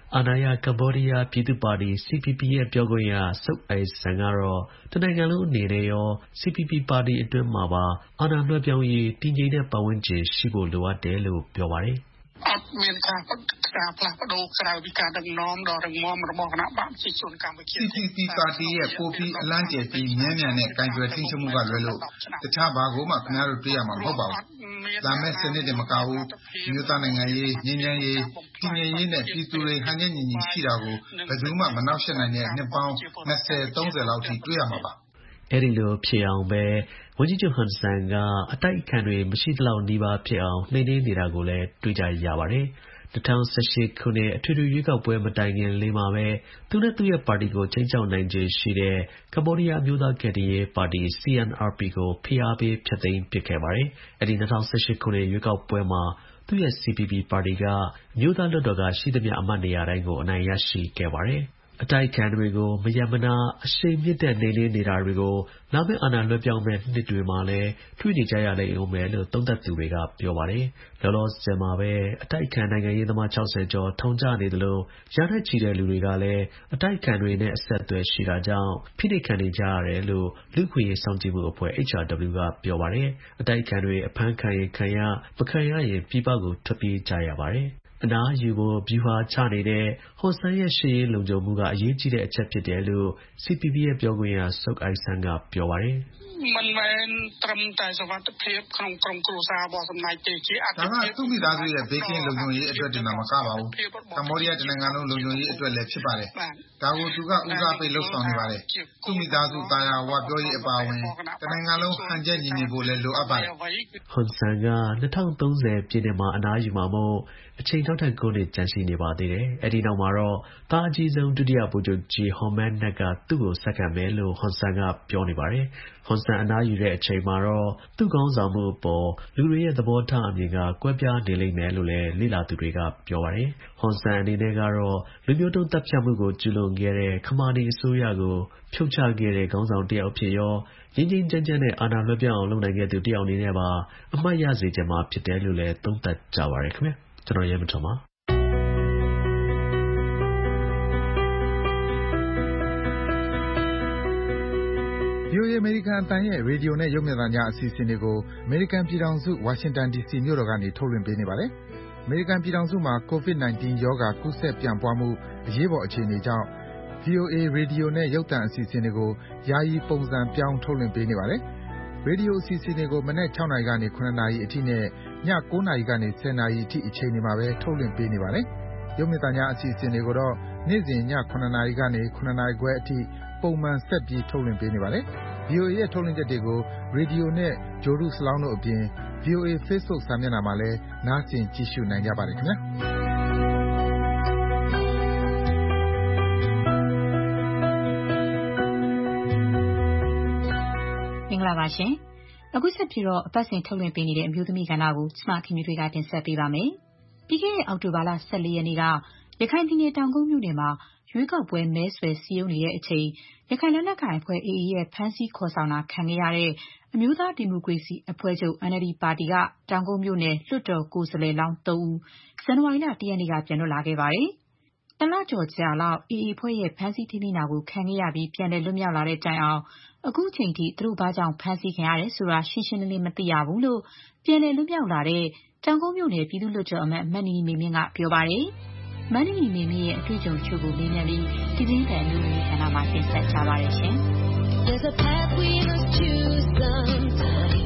အာဏာရကမ္ဘောဒီးယားပြည်သူ့ပါတီ C P P ရဲ့ပြောခွင့်ရ Sok Ai San ကတော့ တစ်နိုင်ငံလုံးအနေနဲ့ရော C P P ပါတီအတွင်းမှာပါ အာဏာလွှဲပြောင်းရေး တည်ငြိမ်တဲ့ပတ်ဝန်းကျင်ရှိဖို့လိုအပ်တယ်လို့ပြောပါတယ်။ C P P ပါတီရဲ့ပိုပြီးအလံကျယ်ပြီးမြဲမြံတဲ့ကိုင်တွယ်ထိန်းချုပ်မှုကလွဲလို့တခြားဘာကိုမှခင်ဗျားတို့တွေ့ရမှာမဟုတ်ပါဘူး။လာမယ့်စနစ်တင်မကဘူး။မြို့သားနိုင်ငံရေး၊ငြိမ်းချမ်းရေး၊တည်ငြိမ်ရေးနဲ့ပြည်သူတွေဟန်ချက်ညီညီရှိတာကိုဘယ်သူမှမနှောင့်ယှက်နိုင်တဲ့နှစ်ပေါင်း၂၀ ၃၀လောက်ထိတွေ့ရမှာပါ။အဲဒီလိုဖြစ်အောင်ပဲဝန်ကြီးချုပ်ဟွန်ဆန်ကအတိုက်အခံတွေမရှိသလောက်နီးပါးဖြစ်အောင်နှိမ်နင်းနေတာကိုလည်းတွေ့ကြရပါတယ်။၂၀၁၈ခုနှစ်အထွေထွေရွေးကောက်ပွဲမတိုင်ခင်လေးမှာပဲသူနဲ့သူ့ရဲ့ပါတီကိုချိန်ချောက်နိုင်ခြေရှိတဲ့ကမ္ဘောဒီးယားအမျိုးသားကယ်တင်ရေးပါတီ C N R P ကိုဖိအားပေးဖျက်သိမ်းပစ်ခဲ့ပါတယ်။အဲဒီ၂၀၁၈ခုနှစ်ရွေးကောက်ပွဲမှာသူ့ရဲ့ C P P ပါတီကအမျိုးသားလွှတ်တော်ကရှိသမျှအမတ်နေရာတိုင်းကိုအနိုင်ရရှိခဲ့ပါတယ်။အတိုက်အခံတွေကိုမရပ်မနားအရှိန်မြင့်တဲ့နှိမ်နင်းနေတာတွေကိုလာမယ့်အာဏာလွှဲပြောင်းမယ့်နှစ်တွေမှာလည်းတွေ့နေကြရလိမ့်ဦးမယ်လို့သုံးသပ်သူတွေကပြောပါတယ်။လောလောဆယ်မှာပဲအတိုက်အခံနိုင်ငံရေးသမား၆၀ကျော်ထောင်ကျနေသလိုရာနဲ့ချီတဲ့လူတွေကလည်းအတိုက်အခံတွေနဲ့အဆက်အသွယ်ရှိတာကြောင့်ဖိနှိပ်ခံနေကြရတယ်လို့လူ့အခွင့်အရေးစောင့်ကြည့်မှုအဖွဲ့ H R W ကပြောပါတယ်။အတိုက်အခံတွေအဖမ်းခံရင်ခံရမခံရရင်ပြည်ပကိုထွက်ပြေးကြရပါတယ်။အနားယူဖို့ဗျူဟာချနေတဲ့ဟွန်ဆန်ရဲ့ရှေ့ရေးလုံခြုံမှုကအရေးကြီးတဲ့အချက်ဖြစ်တယ်လို့ C P P ရဲ့ပြောခွင့်ရ Sok Ai San ကပြောပါတယ်။ "ဒါကသူ့မိသားစုရဲ့ဘေးကင်းလုံခြုံရေးအတွက်တင်သာမကပါဘူး။ကမ္ဘောဒီးယားတစ်နိုင်ငံလုံးလုံခြုံရေးအတွက်လည်းဖြစ်ပါတယ်။ဒါကိုသူကဦးစားပေးလုပ်ဆောင်နေပါတယ်။သူ့မိသားစုသာယာဝပြောရေးအပါအဝင်တစ်နိုင်ငံလုံးဟန်ချက်ညီညွတ်ဖို့လည်းလိုအပ်ပါတယ်။ " ဟွန်ဆန်က၂၀၃၀ပြည့်နှစ်မှာအနားယူမှာမို့အချိန်နောက်ထပ်၉နှစ်ကျန်ရှိနေပါသေးတယ်။အဲဒီနောက်မှာတော့သားအကြီးဆုံးဒုတိယဗိုလ်ချုပ်ကြီး Hun Manet ကသူ့ကိုဆက်ခံမယ်လို့ဟွန်ဆန်ကပြောနေပါတယ်။ဟွန်ဆန်အနားယူတဲ့အချိန်မှာတော့သူ့ခေါင်းဆောင်မှုအပေါ်လူတွေရဲ့သဘောထားအမြင်ကကွဲပြားနေလိမ့်မယ်လို့လည်းလေ့လာသူတွေကပြောပါတယ်။ဟွန်ဆန်အနေနဲ့ကတော့လူမျိုးတုန်းသတ်ဖြတ်မှုကိုကျူးလွန်ခဲ့တဲ့ခမာနီအစိုးရကိုဖြုတ်ချခဲ့တဲ့ခေါင်းဆောင်တစ်ယောက်အဖြစ်ရောငြိမ်းငြိမ်းချမ်းချမ်းနဲ့အာဏာလွှဲပြောင်းအောင်လုပ်နိုင်ခဲ့သူတစ်ယောက်အနေနဲ့ပါအမှတ်ရစေချင်မှာဖြစ်တယ်လို့လည်းသုံးသပ်ကြပါတယ်ခင်ဗျာ။ကျွန်တော်ရဲမထွန်းပါ။ V O A အမေရိကန်အသံရဲ့ရေဒီယိုနဲ့ရုပ်မြင်သံကြားအစီအစဉ်တွေကိုအမေရိကန်ပြည်ထောင်စုဝါရှင်တန်ဒီစီမြို့တော်ကနေထုတ်လွှင့်ပေးနေပါတယ်။အမေရိကန်ပြည်ထောင်စုမှာ ကိုဗစ် ၁၉ ရောဂါကူးစက်ပြန့်ပွားမှုအရေးပေါ်အခြေအနေကြောင့် V O A ရေဒီယိုနဲ့ရုပ်သံအစီအစဉ်တွေကိုယာယီပုံစံပြောင်းထုတ်လွှင့်ပေးနေပါတယ်။ရေဒီယိုအစီအစဉ်တွေကိုမနက်၆နာရီကနေ၇နာရီအထိနဲ့ည၉နာရီကနေ၁၀နာရီအထိအချိန်တွေမှာပဲထုတ်လွှင့်ပေးနေပါတယ်။ရုပ်မြင်သံကြားအစီအစဉ်တွေကိုတော့နေ့စဉ်ည၇နာရီကနေ၇နာရီခွဲအထိပုံမှန်ဆက်ပြီးထုတ်လွှင့်ပေးနေပါတယ်။ V O A ရဲ့ထုတ်လွှင့်ချက်တွေကိုရေဒီယိုနဲ့ဂြိုလ်တုစလောင်းတို့အပြင် V O A Facebook စာမျက်နှာမှာလည်းနားဆင်ကြည့်ရှုနိုင်ကြပါတယ်ခင်ဗျာ။မင်္ဂလာပါရှင်။အခုဆက်ပြီးတော့အပတ်စဉ်ထုတ်လွှင့်ပေးနေတဲ့အမျိုးသမီးကဏ္ဍကိုကျမခင်မျိုးတွေကတင်ဆက်ပေးပါမယ်။ပြီးခဲ့တဲ့အောက်တိုဘာလ၁၄ရက်နေ့ကရခိုင်ပြည်နယ်တောင်ကုတ်မြို့နယ်မှာရွေးကောက်ပွဲမဲဆွယ်စည်းရုံးနေတဲ့အချိန်ရခိုင်လက်နက်ကိုင်အဖွဲ့ A A ရဲ့ဖမ်းဆီးခေါ်ဆောင်တာခံခဲ့ရတဲ့အမျိုးသားဒီမိုကရေစီအဖွဲ့ချုပ် N L D ပါတီကတောင်ကုတ်မြို့နယ်လွှတ်တော်ကိုယ်စားလှယ်လောင်းသုံးဦးဇန်နဝါရီလ၁ရက်နေ့ကပြန်လွတ်လာခဲ့ပါတယ်။တလကျော်ကြာလောက် A A အဖွဲ့ရဲ့ဖမ်းဆီးထိန်းသိမ်းတာကိုခံခဲ့ရပြီးပြန်လည်လွတ်မြောက်လာတဲ့တိုင်အောင်အခုချိန်ထိသူတို့ဘာကြောင့်ဖမ်းဆီးခံရတယ်ဆိုတာရှင်းရှင်းလင်းလင်းမသိရဘူးလို့ပြန်လည်လွတ်မြောက်လာတဲ့တောင်ကုတ်မြို့နယ်ပြည်သူ့လွှတ်တော်အမတ်မနီနီမေမြင့်ကပြောပါတယ်။မနီနီမေမြင့်ရဲ့အတွေ့အကြုံချို့ကိုမေးမြန်းပြီးဒီတင်းတန်မျိုးမျိုးဌာနမှာတင်ဆက်ချပါတယ်ရှင်။ There's a path we must choose sometime.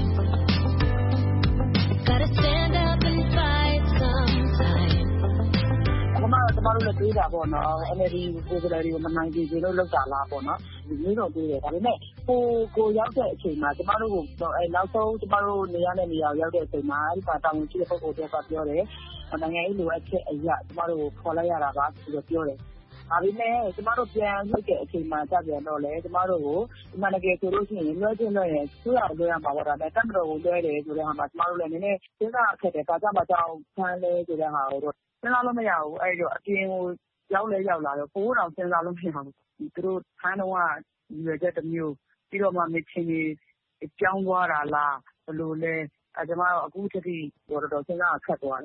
Gotta stand up and fight sometime. ကျမတို့ကျမတို့လည်းတွေးတာပေါ့နော် N L D ကိုယ်စားလှယ်တွေကိုမနိုင်ကြည့်လို့လောက်တာလားပေါ့နော်ဒီမျိုးတော့တွေးတယ်ဒါပေမဲ့ကိုကိုရောက်တဲ့အချိန်မှာကျမတို့ကိုအဲနောက်ဆုံးကျမတို့နေရတဲ့နေရာရောက်တဲ့အချိန်မှာအဲဒီမှာတာဝန်ရှိတဲ့ပုဂ္ဂိုလ်တွေကပြောတယ်နိုင်ငံရေးလိုအပ်ချက်အရာကျမတို့ကိုခေါ်လိုက်ရတာပါပြီးတော့ပြောတယ်ဒါပေမဲ့ကျမတို့ပြန်လှုပ်တဲ့အချိန်မှာကြပြန်တော့လေကျမတို့ကိုဒီမှာတကယ်ဆိုလို့ရှိရင်လွှဲချင်းလွှဲရင်သူ့အောင်လွှဲရမှာပေါ့ဒါနဲ့တက်မတော်ကိုလွှဲတယ်ဆိုတဲ့ဟာမှာကျမတို့လည်းနည်းနည်းစဉ်းစားအခက်တယ်ဒါကြောင့်မကြောက်ဖမ်းလဲဆိုတဲ့ဟာကိုတော့စဉ်းစားလို့မရဘူးအဲ့တော့အပြင်ကိုရောက်လဲရောက်လာတော့ဘိုးတော်စဉ်းစားလို့မရဘူးဒီသူတို့ဖမ်းတော့ကရွယ်ချက်တစ်မျိုးပြီးတော့မှမချင်းကြီးကြောင်းသွားတာလားဘယ်လိုလဲအဲကျမတို့အခုတစ်ထိတော်တော်စဉ်းစားအခက်သွားတယ်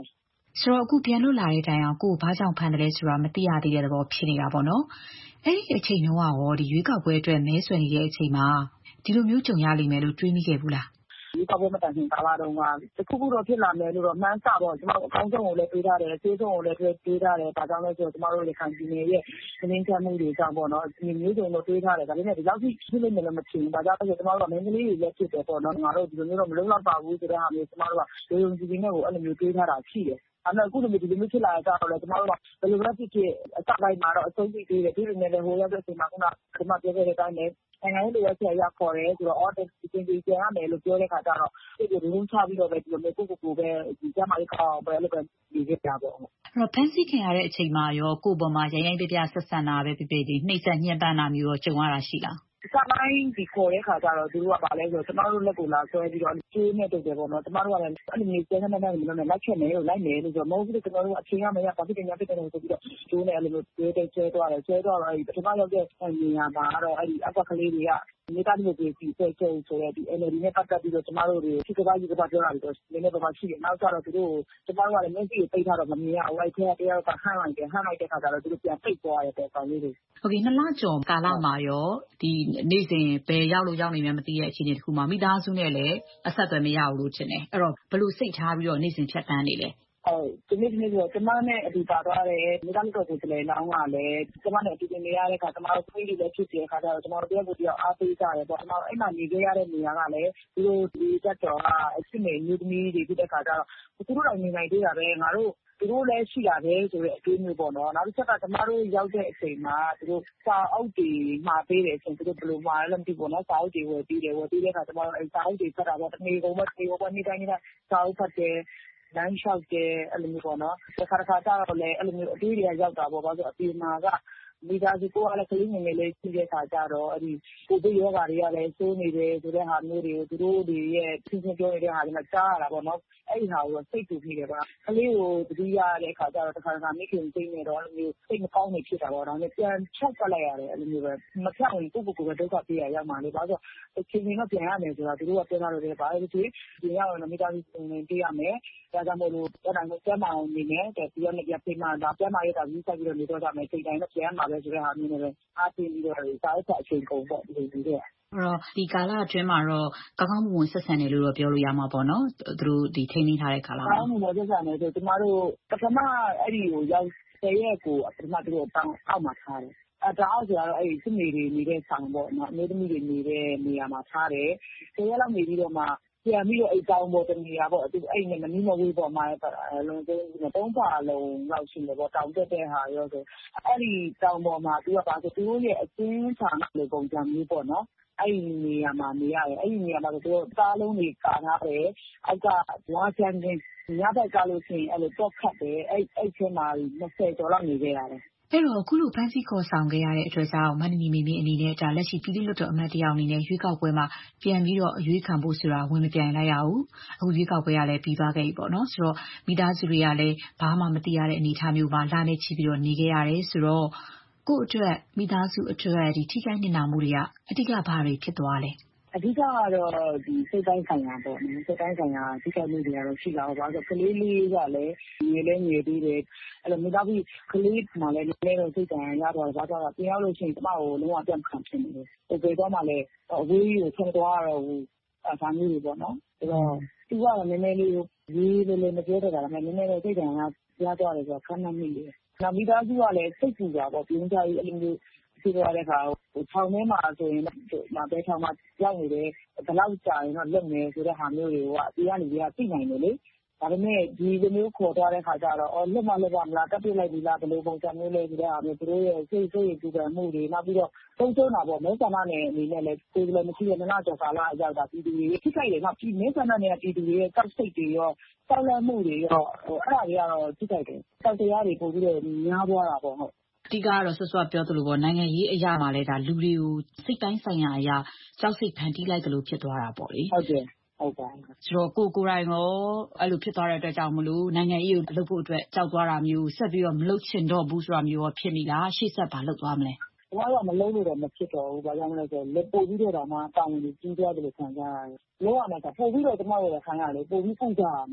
ဆိုတော့အခုပြန်လွတ်လာတဲ့တိုင်အောင်ကိုဘာကြောင့်ဖမ်းတယ်လဲဆိုတာမသိရသေးတဲ့သဘောဖြစ်နေတာပေါ့နော်အဲ့ဒီအချိန်တုန်းကရောဒီရွေးကောက်ပွဲအတွက်မဲဆွယ်နေတဲ့အချိန်မှာဒီလိုမျိုးကြုံရလိမ့်မယ်လို့တွေးမိခဲ့ဘူးလားဒီကောက်ပွဲမတိုင်ခင်ကာလတုန်းကတခုခုတော့ဖြစ်လာမယ်လို့တော့မှန်းဆပေါ့ကျွန်တော်အကောင်းဆုံးကိုလည်းတွေးထားတယ်အသေးဆုံးကိုလည်းတွေးထားတယ်ဒါကြောင့်လဲဆိုတော့ကျွန်တော်တို့ရခိုင်ပြည်နယ်ရဲ့သတင်းချမှုတွေကြောင့်ပေါ့နော်ဒီမျိုးစုံတော့တွေးထားတယ်ဒါပေမဲ့ဒီလောက်ထိဖြစ်လိမ့်မယ်လို့မထင်ဘူးဒါကြောင့်ဆိုကျွန်တော်တို့ကမင်းကလေးတွေလည်းဖြစ်တယ်ပေါ့နော်ငါတို့ဒီလိုမျိုးတော့မလုံးတော့ပါဘူးဆိုတဲ့ဟာမျိုးကျွန်တော်တို့ကလုံုံကြည်ကြည်နဲ့ကိုအဲ့လိုမျိုးတွေးထားတာရှိတယ်အဲ့တော့အခုလိုမျိုးဒီလိုမျိုးဖြစ်လာကြတော့လေကျွန်တော်တို့ကဘယ်လိုလဲဖြစ်ဖြစ်အစပိုင်းမှာတော့အဆုံးဖြတ်သေးတယ်ဒီလိုနဲ့လည်းဟိုရောက်တဲ့အချိန်မှာခုနကဒီမှာပြောခဲ့တဲ့အတိုင်းနဲ့နိုင်ငံရေးတွေဆက်ရခေါ်တယ်ဆိုတော့ order ဒီတင်ပြရမယ်လို့ပြောတဲ့ခါကျတော့ဒီလိုလုံးချပြီးတော့ပဲဒီလိုမျိုးကိုကိုကိုပဲဒီကျမလေးကောင်းပဲလို့ပဲဒီကြတာပေါ့အဲ့တော့ဖန်စီခင်ရတဲ့အချိန်မှာရောကိုပေါ်မှာရိုင်းရိုင်းပြပြဆက်ဆံတာပဲပြပြဒီနှိမ့်ဆက်ညှဉ်းပန်းတာမျိုးရောကြုံရတာရှိလားစပိုင်းဒီခေါ်တဲ့ခါကျတော့သူတို့ကပါလဲဆိုတော့ကျမတို့လက်ကိုလာဆွဲပြီးတော့ကျိုးနဲ့တုတ်တယ်ပေါ့နော်ကျမတို့ကလည်းအဲ့လိုမျိုးကျန်းကျန်းနဲ့လည်းလိုက်ချက်နေလို့လိုက်နေလို့ဆိုတော့မဟုတ်ဘူးကျွန်တော်တို့အချိန်ရမရဘာဖြစ်နေဖြစ်နေဆိုပြီးတော့ကျိုးနဲ့အဲ့လိုမျိုးကျဲတဲ့ကျဲသွားတယ်ကျဲသွားတော့အဲ့ဒီပထမရောက်တဲ့နေရာမှာတော့အဲ့ဒီအကွက်ကလေးတွေကမိသားစုတွေပြည်ဆွဲကျုံဆိုတဲ့ဒီ N L D နဲ့ပတ်သက်ပြီးတော့ကျမတို့တွေဖြစ်ကြပါကြီးကပြောတာပြီးတော့နည်းနည်းပါးပါးရှိတယ်နောက်ကျတော့သူတို့ကျမတို့ကလည်းမျက်စိကိုပိတ်ထားတော့မမြင်ရဘူးအဲ့ထဲတယောက်ကဟန့်လိုက်တယ်ဟန့်လိုက်တဲ့ခါကျတော့သူတို့ပြန်ပိတ်သွားရတဲ့ကောင်လေးတွေโอเคနှစ်လကျော်ကာလမှာရောဒီနေ့စဉ်ဘယ်ရောက်လို့ရောက်နေမှမသိတဲ့အခြေအနေတစ်ခုမှာမိသားစုနဲ့လည်းအဆက်အသွယ်မရဘူးလို့ထင်တယ်အဲ့တော့ဘယ်လိုစိတ်ထားပြီးတော့နေ့စဉ်ဖြတ်တန်းနေလဲဟုတ်ဒီနေ့ဒီနေ့ဆိုကျမနဲ့အတူပါသွားတယ်မိသားစုတော်ကိုယ်လည်းလောင်းကလည်းကျမနဲ့အတူနေရတဲ့ခါကျမတို့ခွေးတွေလည်းဖြစ်တဲ့ခါကျတော့ကျမတို့တယောက်ကိုတယောက်အားပေးကြတယ်ပေါ့ကျမတို့အဲ့မှာနေခဲ့ရတဲ့နေရာကလည်းသူတို့ဒီတက်တော်ကအစ်စ်နေမျိုးသမီးတွေဖြစ်တဲ့ခါကျတော့သူတို့တော့နေနိုင်သေးတာပဲငါတို့သူတို့လည်းရှိတာပဲဆိုတဲ့အတွေးမျိုးပေါ့နော်နောက်တစ်ချက်ကကျမတို့ရောက်တဲ့အချိန်မှာသူတို့စာအုပ်တွေမှာပေးတယ်အချိန်သူတို့ဘယ်လိုမှာလဲမသိဘူးနော်စာအုပ်တွေဝယ်ပြီးတယ်ဝယ်ပြီးတဲ့ခါကျမတို့အဲ့စာအုပ်တွေဖတ်တာပေါ့တနေ့ကုန်မတနေ့ကုန်မနေ့တိုင်းနေ့စာအုပ်ဖတ်တယ်လမ်းလျှောက်တယ်အဲ့လိုမျိုးပေါ့နော်တစ်ခါတစ်ခါကျတော့လည်းအဲ့လိုမျိုးအတွေးတွေကရောက်တာပေါ့ဘာလို့အပြင်မှာကမိသားစုကိုကလည်းကလေးငယ်ငယ်လေးရှိတဲ့ခါကျတော့အဲ့ဒီကိုဗစ်ရောဂါတွေကလည်းစိုးနေတယ်ဆိုတဲ့ဟာမျိုးတွေကိုသူတို့တွေရဲ့သင်ချင်းပြောနေတဲ့ဟာတွေမှာကြားရတာပေါ့နော်အဲ့ဒီဟာကိုစိတ်တူပြီးတယ်ဗျာကလေးကိုတတိယတဲ့ခါကျတော့တစ်ခါတစ်ခါမိခင်သိနေတော့အဲ့လိုမျိုးစိတ်မကောင်းနေဖြစ်တာပေါ့ဒါနဲ့ပြန်ချက်ပတ်လိုက်ရတယ်အဲ့လိုမျိုးပဲမဖြောက်ရင်ကိုကိုကိုပဲဒုက္ခပေးရရောက်မှာလေဘာလို့ဆိုအချိန်ကြီးတော့ပြန်ရမယ်ဆိုတာသူတို့ကပြောထားလို့လေဘာလို့ဒီဒီရောက်ရင်မိသားစုပုံနေပေးရမယ်ဒါကြောင့်မို့လို့အဲ့ဒါကိုကျမ်းမာအောင်နေမယ်ပြီးတော့လည်းပြန်ပြေးမှဒါကျမ်းမာရတာကြီးဆက်ပြီးတော့နေတော့ကြမယ်စိတ်တိုင်းတော့ပြန်မှာပဲဆိုတဲ့ဟာမျိုးနဲ့ပဲအားပေးပြီးတော့စာအုပ်အချိန်ကုန်ပေါ့ဒီလိုမျိုးတဲ့အဲ့တော့ဒီကာလအတွင်းမှာတော့ကောင်းကောင်းမွန်မွန်ဆက်ဆံတယ်လို့တော့ပြောလို့ရမှာပေါ့နော်သူတို့ဒီထိန်းသိမ်းထားတဲ့ကာလမှာကောင်းမွန်မွန်ဆက်ဆံတယ်ဆိုကျမတို့ပထမအဲ့ဒီကိုရောက်ဆယ်ရက်ကိုပထမသူတို့တောင်းအောက်မှာထားတယ်အဲ့ဒါအောက်ကျတော့အဲ့ဒီစစ်နေတွေနေတဲ့ဆောင်ပေါ့နော်အမျိုးသမီးတွေနေတဲ့နေရာမှာထားတယ်ဆယ်ရက်လောက်နေပြီးတော့မှပြန်ပြီးတော့အိတ်ကောင်းပေါ်တနေရာပေါ့သူအဲ့နဲ့မနီးမဝေးပေါ်မှာလုံးသုံးသုံးပါလုံးလောက်ရှိတယ်ပေါ့တောင်တက်တဲ့ဟာရောဆိုအဲ့ဒီတောင်ပေါ်မှာသူကပါဆိုသူတို့ရဲ့အကျဉ်းဌာနလိုပုံစံမျိုးပေါ့နော်အဲ့ဒီနေရာမှာနေရတယ်အဲ့ဒီနေရာမှာသူတို့ကားလုံးတွေကာထားတယ်အောက်ကဝါချန်ကင်းညဘက်ကလို့ရှိရင်အဲ့လိုတော့ခတ်တယ်အဲ့အဲ့ချင်းမှာနှစ်ဆယ်ကျော်လောက်နေခဲ့ရတယ်အဲ့တော့အခုလိုဖန်စီခေါ်ဆောင်ခဲ့ရတဲ့အတွက်ကြောင့်မန္တနီမေမေအနေနဲ့ဒါလက်ရှိပြည်သူ့လွှတ်တော်အမတ်တယောက်အနေနဲ့ရွေးကောက်ပွဲမှာပြန်ပြီးတော့အရွေးခံဖို့ဆိုတာဝင်မပြိုင်လိုက်ရဘူးအခုရွေးကောက်ပွဲကလည်းပြီးသွားခဲ့ပြီပေါ့နော်ဆိုတော့မိသားစုတွေကလည်းဘာမှမသိရတဲ့အနေအထားမျိုးမှာလာနေချပြီးတော့နေခဲ့ရတယ်ဆိုတော့ကို့အတွက်မိသားစုအတွက်ဒီထိခိုက်နေတာမှုတွေကအတိအကျဘာတွေဖြစ်သွားလဲအဓိကကတော့ဒီစိတ်တိုင်းဆိုင်ရာပေါ့နော်စိတ်တိုင်းဆိုင်ရာထိခိုက်မှုတွေကတော့ရှိလာတော့ဘာလို့ကလေးလေးကလည်းငယ်လေးငယ်သေးတယ်အဲ့လိုမိသားစုကလေးမှလည်းနည်းနည်းတော့စိတ်တိုင်းရတော့ဘာကြောင့်လဲပြန်ရောက်လို့ရှိရင်ကျမကိုလုံးဝပြန်ခံဖြစ်နေတယ်ဟိုပေတော့မှလည်းအဝေးကြီးကိုဆက်သွားတော့ဟိုအဖာမျိုးတွေပေါ့နော်အဲ့တော့သူကလည်းနည်းနည်းလေးရေးလေးလေးမပြောတော့တာလည်းနည်းနည်းတော့စိတ်တိုင်းရရတော့တယ်ဆိုတော့ခံနိုင်မိတယ်နောက်မိသားစုကလည်းစိတ်ပူတာပေါ့ပြုံးကြကြီးအဲ့လိုမျိုးဖြစ်သွားတဲ့အခါဟိုထောင်ထဲမှာဆိုရင်မပဲထောင်မှာရောက်နေတယ်ဘယ်လောက်ကြာရင်တော့လွတ်မယ်ဆိုတဲ့ဟာမျိုးတွေကိုကအတီးကနေပြီးသိနိုင်တယ်လေဒါပေမဲ့ဒီလိုမျိုးခေါ်သွားတဲ့ခါကျတော့အော်လွတ်မလွတ်ပါမလားတက်ပြလိုက်ပြီလားဘယ်လိုပုံစံမျိုးလဲဆိုတဲ့ဟာမျိုးသူတို့ရဲ့စိတ်စိတ်ပူပန်မှုတွေနောက်ပြီးတော့သုံးသုံးတာပေါ့မဲဆန္ဒနယ်အနေနဲ့လည်းကိုယ်လည်းမရှိတဲ့နနာကျော်ကာလအရောက်တာပြည်သူတွေထိခိုက်တယ်နော်ဒီမဲဆန္ဒနယ်ပြည်သူတွေရဲ့ကောက်စိတ်တွေရောတောက်လန့်မှုတွေရောဟိုအဲ့ဒါတွေကတော့ထိခိုက်တယ်တောက်တရားတွေပို့ပြီးတော့များသွားတာပေါ့ဟုတ်အဓိကတော့ဆွဆွပြောသလိုပေါ့နိုင်ငံရေးအရာမှာလည်းဒါလူတွေကိုစိတ်တိုင်းဆိုင်ရာအရာကြောက်စိတ်ဖန်တီးလိုက်သလိုဖြစ်သွားတာပေါ့လေဟုတ်တယ်ဟုတ်ပါဆိုတော့ကိုကိုရိုင်းရောအဲ့လိုဖြစ်သွားတဲ့အတွက်ကြောင့်မလို့နိုင်ငံရေးကိုလုပ်ဖို့အတွက်ကြောက်သွားတာမျိုးဆက်ပြီးတော့မလုပ်ချင်တော့ဘူးဆိုတာမျိုးရောဖြစ်မိလားရှေ့ဆက်ဘာလုပ်သွားမလဲဘာမှမလုပ်လို့တော့မဖြစ်တော့ဘူးဘာကြောင့်လဲဆိုတော့ပို့ပြီးတော့တော့မှတောင်းဝင်ကြီးသွားတယ်လို့ခံစားရတယ်လောရမှာပို့ပြီးတော့ကျမတို့လည်းခံရတယ်ပို့ပြီးပုံကြရမယ်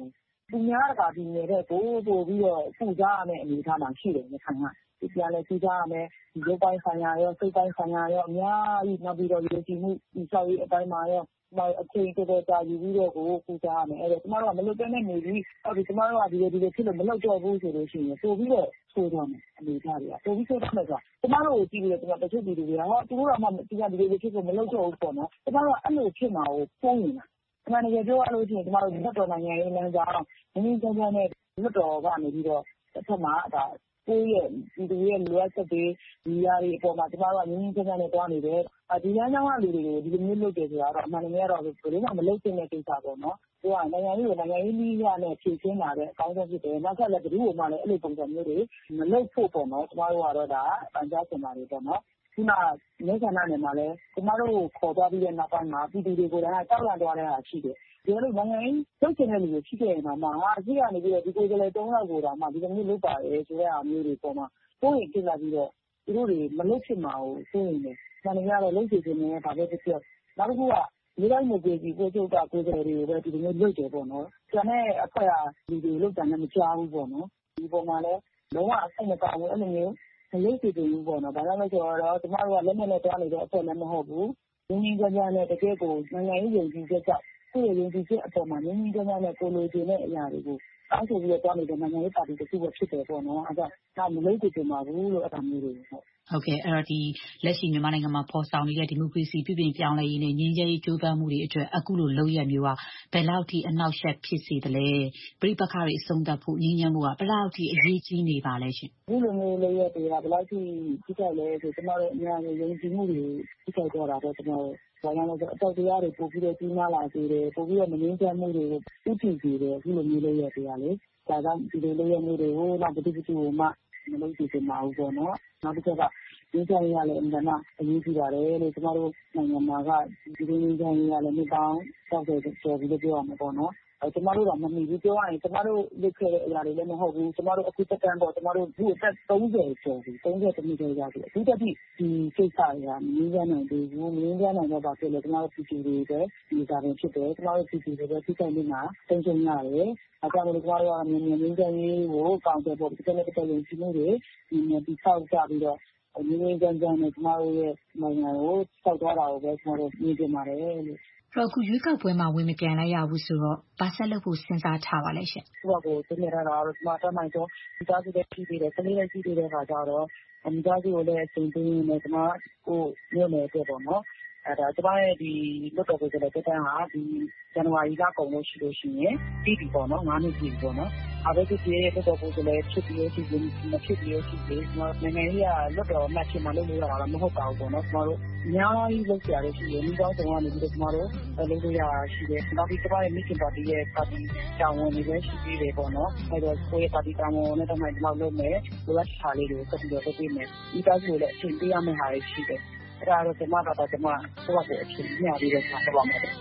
သူများတကာပြည်နယ်တဲ့ကိုပို့ပြီးတော့ပူစားရမယ့်အနေအထားမှာရှိတယ်ရခိုင်ကဒီပြန်လဲပူစားရမယ်ဒီရုပ်ပိုင်းဆိုင်ရာရောစိတ်ပိုင်းဆိုင်ရာရောအများကြီးနောက်ပြီးတော့ယုံကြည်မှုဒီဆောက်ရေးအပိုင်းမှာရောမအချိန်တော်တော်ကြာယူပြီးတော့ကိုပူစားရမယ်အဲ့တော့ကျမတို့ကမလုပ်တဲ့နေပြီးဟုတ်ပြီကျမတို့ကဒီလိုဒီလိုဖြစ်လို့မလုပ်တော့ဘူးဆိုလို့ရှိရင်ပို့ပြီးတော့ဆိုးသွားမယ်အနေအထားတွေကပို့ပြီးဆိုးသွားမယ်ဆိုတော့ကျမတို့ကိုကြည့်ပြီးတော့ကျမတချို့ပြည်သူတွေကဟောသူတို့ကမှဒီကဒီလိုဖြစ်လို့မလုပ်တော့ဘူးပေါ့နော်ကျမတို့ကအဲ့လိုဖြစ်မှာကိုပုံနေတာအမှန်တကယ်ပြောရလို့ရှိရင်ကျမတို့လွတ်တော်နိုင်ငံရေးလမ်းကြောင်းငင်းငင်းကြမ်းကြမ်းနဲ့လွတ်တော်ကနေပြီးတော့တစ်ဖက်မှာဒါကိုယ့်ရဲ့ဒီလူရဲ့လိုအပ်ချက်တွေဒီຢာတွေအပေါ်မှာကျမတို့ကငင်းငင်းကြမ်းကြမ်းနဲ့တွားနေတယ်ဒီလမ်းကြောင်းကလူတွေကိုဒီလိုမျိုးလုပ်တယ်ဆိုတာတော့အမှန်တကယ်ကတော့ဘယ်လိုမှမလုပ်သင့်တဲ့ကိစ္စပေါ့နော်သူကနိုင်ငံရေးကိုနိုင်ငံရေးနည်းရနဲ့ဖြည့်ရှင်းလာတဲ့အကောင်းဆုံးဖြစ်တယ်နောက်ထပ်လည်းဘယ်သူ့ကိုမှလည်းအဲ့လိုပုံစံမျိုးတွေမလုပ်ဖို့ပေါ့နော်ကျမတို့ကတော့ဒါပန်ကြားစင်တာတွေပေါ့နော်ခုနနေဆန္ဒနယ်မှာလည်းကျမတို့ခေါ်သွားပြီးတဲ့နောက်ပိုင်းမှာပြည်သူတွေကိုလည်းကြောက်လန့်သွားတဲ့ဟာရှိတယ်ဒီလိုနိုင်ငံရေးလုပ်ချင်တဲ့လူတွေရှိခဲ့ရင်တော့မှဟာအကြီးကနေပြီးတော့ဒီကိုယ်ကလေးသုံးယောက်ကိုတော့မှဒီလိုမျိုးလုပ်ပါလေဆိုတဲ့အားမျိုးတွေပေါ်မှာကိုယ်ရင်ဖြစ်လာပြီးတော့သူတို့တွေမလုပ်ဖြစ်မှာကိုကိုယ်ရင်လည်းမှန်တယ်ကတော့လုပ်ချင်တယ်နဲ့ဒါပဲဖြစ်ဖြစ်နောက်တစ်ခုကဒီတိုင်းမျိုးကြီးကိုချုပ်တာကိုယ်တွေတွေကိုပဲဒီလိုမျိုးလုပ်တယ်ပေါ့နော်ကျန်တဲ့အဖွဲ့အလူတွေလုပ်တယ်နဲ့မကြောက်ဘူးပေါ့နော်ဒီပေါ်မှာလည်းလုံးဝအဆင်မပြေဘူးအဲ့လိုမျိုးမလုပ်ချင်ဘူးပေါ့နော်ဒါကြောင့်လဲဆိုတော့ကျမတို့ကလက်နဲ့နဲ့တွားနေတဲ့အဖွဲ့လည်းမဟုတ်ဘူးငင်းငင်းကြမ်းကြမ်းနဲ့တကယ်ကိုနိုင်ငံရေးယုံကြည်ချက်ကြောင့်ကိုယ့်ရဲ့ယုံကြည်ချက်အပေါ်မှာငင်းငင်းကြမ်းကြမ်းနဲ့ကိုလိုချင်တဲ့အရာတွေကိုတောင်းဆိုပြီးတော့တွားနေတဲ့နိုင်ငံရေးပါတီတစ်ခုပဲဖြစ်တယ်ပေါ့နော်အဲဒါကမလုပ်ချင်ပါဘူးလို့အဲ့ဒါမျိုးတွေဟုတ်ဟုတ်ကဲ့အဲ့တော့ဒီလက်ရှိမြန်မာနိုင်ငံမှာပေါ်ဆောင်နေတဲ့ဒီမိုကရေစီပြည်ပြင်ပြောင်းလဲရေးနဲ့ငြိမ်းချမ်းရေးကြိုးပမ်းမှုတွေအတွက်အခုလိုလုပ်ရမျိုးကဘယ်လောက်ထိအနောက်ရှက်ဖြစ်စေသလဲပြိပခါတွေအဆုံးသတ်ဖို့ငြိမ်းချမ်းမှုကဘယ်လောက်ထိအရေးကြီးနေပါလဲရှင်ဒီလိုမျိုးလုပ်ရတဲ့ကဘယ်လောက်ထိကြီးကြလဲဆိုကျမတို့အများကြီးယုံကြည်မှုတွေကြီးကြတော့တာတော့ကျမတို့ဘာလို့လဲဆိုအတောက်တရားတွေပို့ပြီးတော့ကြီးမားလာစေတယ်ပို့ပြီးတော့မငြိမ်းချမ်းမှုတွေကိုဥတည်စေတယ်ဒီလိုမျိုးလုပ်ရတဲ့ကလေဒါကြောင့်ဒီလိုလုပ်ရမျိုးတွေကိုတော့ဘယ်သူဘယ်သူမှမလုပ်ကြည့်ချင်ပါဘူးပေါ့နော်နောက်တစ်ချက်ကဒီကြိုင်ရလည်းအင်တာနက်အရေးကြီးပါတယ်လို့ကျမတို့နိုင်ငံမှာကဒီလိုမျိုးကြိုင်ရလည်းနှစ်ပေါင်း၆၀ကျော်ပြီးတော့ပြောရမှာပေါ့နော်အဲကျမတို့တော့မမီဘူးပြောရရင်ကျမတို့လုပ်ခဲ့တဲ့အရာတွေလည်းမဟုတ်ဘူးကျမတို့အခုတက်တန်းပေါ့ကျမတို့ဒီအသက်၃၀ကျော်ပြီ၃၀တမိကျော်ရောက်ပြီအခုတက်ပြီဒီကိစ္စတွေကမင်းရနိုင်သေးဘူးမင်းရနိုင်တော့ပါဖြစ်လေကျမတို့ပြည်သူတွေပဲဒီစားရင်ဖြစ်တယ်ကျမတို့ပြည်သူတွေပဲထိခိုက်နေတာတုံ့ပြန်ရတယ်အဲကြောင့်မို့ကျမတို့ကမြန်မြန်ငင်းကြရေးကိုကောင်းတယ်ပေါ့ဒီကနေ့တက်ရင်ဒီလိုတွေဒီမြန်ပြီးဆောက်ကြပြီးတော့ငင်းငင်းကြမ်းကြမ်းနဲ့ကျမတို့ရဲ့နိုင်ငံကိုဆောက်သွားတာကိုပဲကျမတို့မြင်ကြပါတယ်လို့တော့အခုရွေးကောက်ပွဲမှာဝင်မပြန်လိုက်ရဘူးဆိုတော့ဘာဆက်လုပ်ဖို့စဉ်းစားထားပါလဲရှင်။ဟုတ်ပါဘူး။ဒီနေ့ကတော့ဒီမှာတမိုင်းတော့ဒီသားစုတဲ့ပြည်တွေကလေးလေးပြည်တွေကကြတော့အမိသားစုကိုလည်းအချိန်ပေးနေကျမကိုမြို့နယ်တဲ့ပေါ့နော်။အဲဒါကျမရဲ့ဒီလွတ်တော်ကိုလည်းတက်တန်းဟာဒီဇန်နဝါရီလကုန်လို့ရှိလို့ရှိရင်ပြီးပြီပေါ့နော်ငါးနှစ်ပြီပေါ့နော်။အဲ့ဒီပြည်ရဲ့လွတ်တော်ကိုလည်းဖြစ်ပြီးရှိပြီးမဖြစ်ပြီးရှိပြီးကျွန်တော်နိုင်ငံရေးကလွတ်တော်မှတ်ချင်မှလုပ်လို့ရတာမဟုတ်ပါဘူးပေါ့နော်။ကျွန်တော်တို့အများကြီးလုပ်ကြရရှိတယ်။ဒီကောင်းဆောင်ကနေပြီးတော့ကျွန်တော်တို့လုပ်လို့ရရှိတယ်။နောက်ပြီးကျမရဲ့မိခင်ပါတီရဲ့ပါတီတာဝန်တွေလည်းရှိသေးတယ်ပေါ့နော်။အဲ့တော့ကိုယ့်ရဲ့ပါတီတာဝန်နဲ့တော့မှဒီလောက်လုပ်မယ်။လိုအပ်တာလေးတွေကိုဆက်ပြီးတော့လုပ်ပေးမယ်။ဒီသားစုကိုလည်းအချိန်ပေးရမယ့်ဟာတွေရှိတယ်။အဲ့ဒါတော့ကျွန်မကတော့ကျွန်မကိုယ့်ရဲ့အချိန်မျှပြီးတော့ဆက်လုပ်ပါမယ်။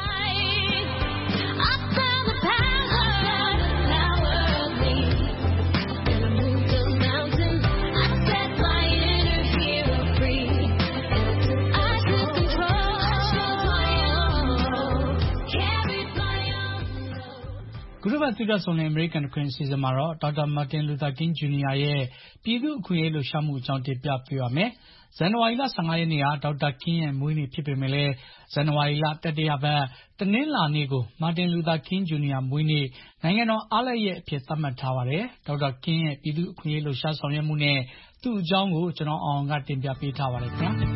ခုတစ်ပတ်သူရဆောင်တဲ့အမေရိကန်ခွင့်စီစဉ်မှာတော့ဒေါက်တာမာတင်လူသာကင်းဂျူနီယာရဲ့ပြည်သူ့အခွင့်အရေးလှုပ်ရှားမှုအကြောင်းတင်ပြပေးပါမယ်။ဇန်နဝါရီလ၁၅ရက်နေ့ဟာဒေါက်တာကင်းရဲ့မွေးနေ့ဖြစ်ပေမဲ့လည်းဇန်နဝါရီလတတိယပတ်တနင်္လာနေ့ကိုမာတင်လူသာကင်းဂျူနီယာမွေးနေ့နိုင်ငံတော်အားလပ်ရက်အဖြစ်သတ်မှတ်ထားပါတယ်။ဒေါက်တာကင်းရဲ့ပြည်သူ့အခွင့်အရေးလှုပ်ရှားဆောင်ရွက်မှုနဲ့သူ့အကြောင်းကိုကျွန်တော်အောင်ကတင်ပြပေးထားပါတယ်ခင်ဗျာ။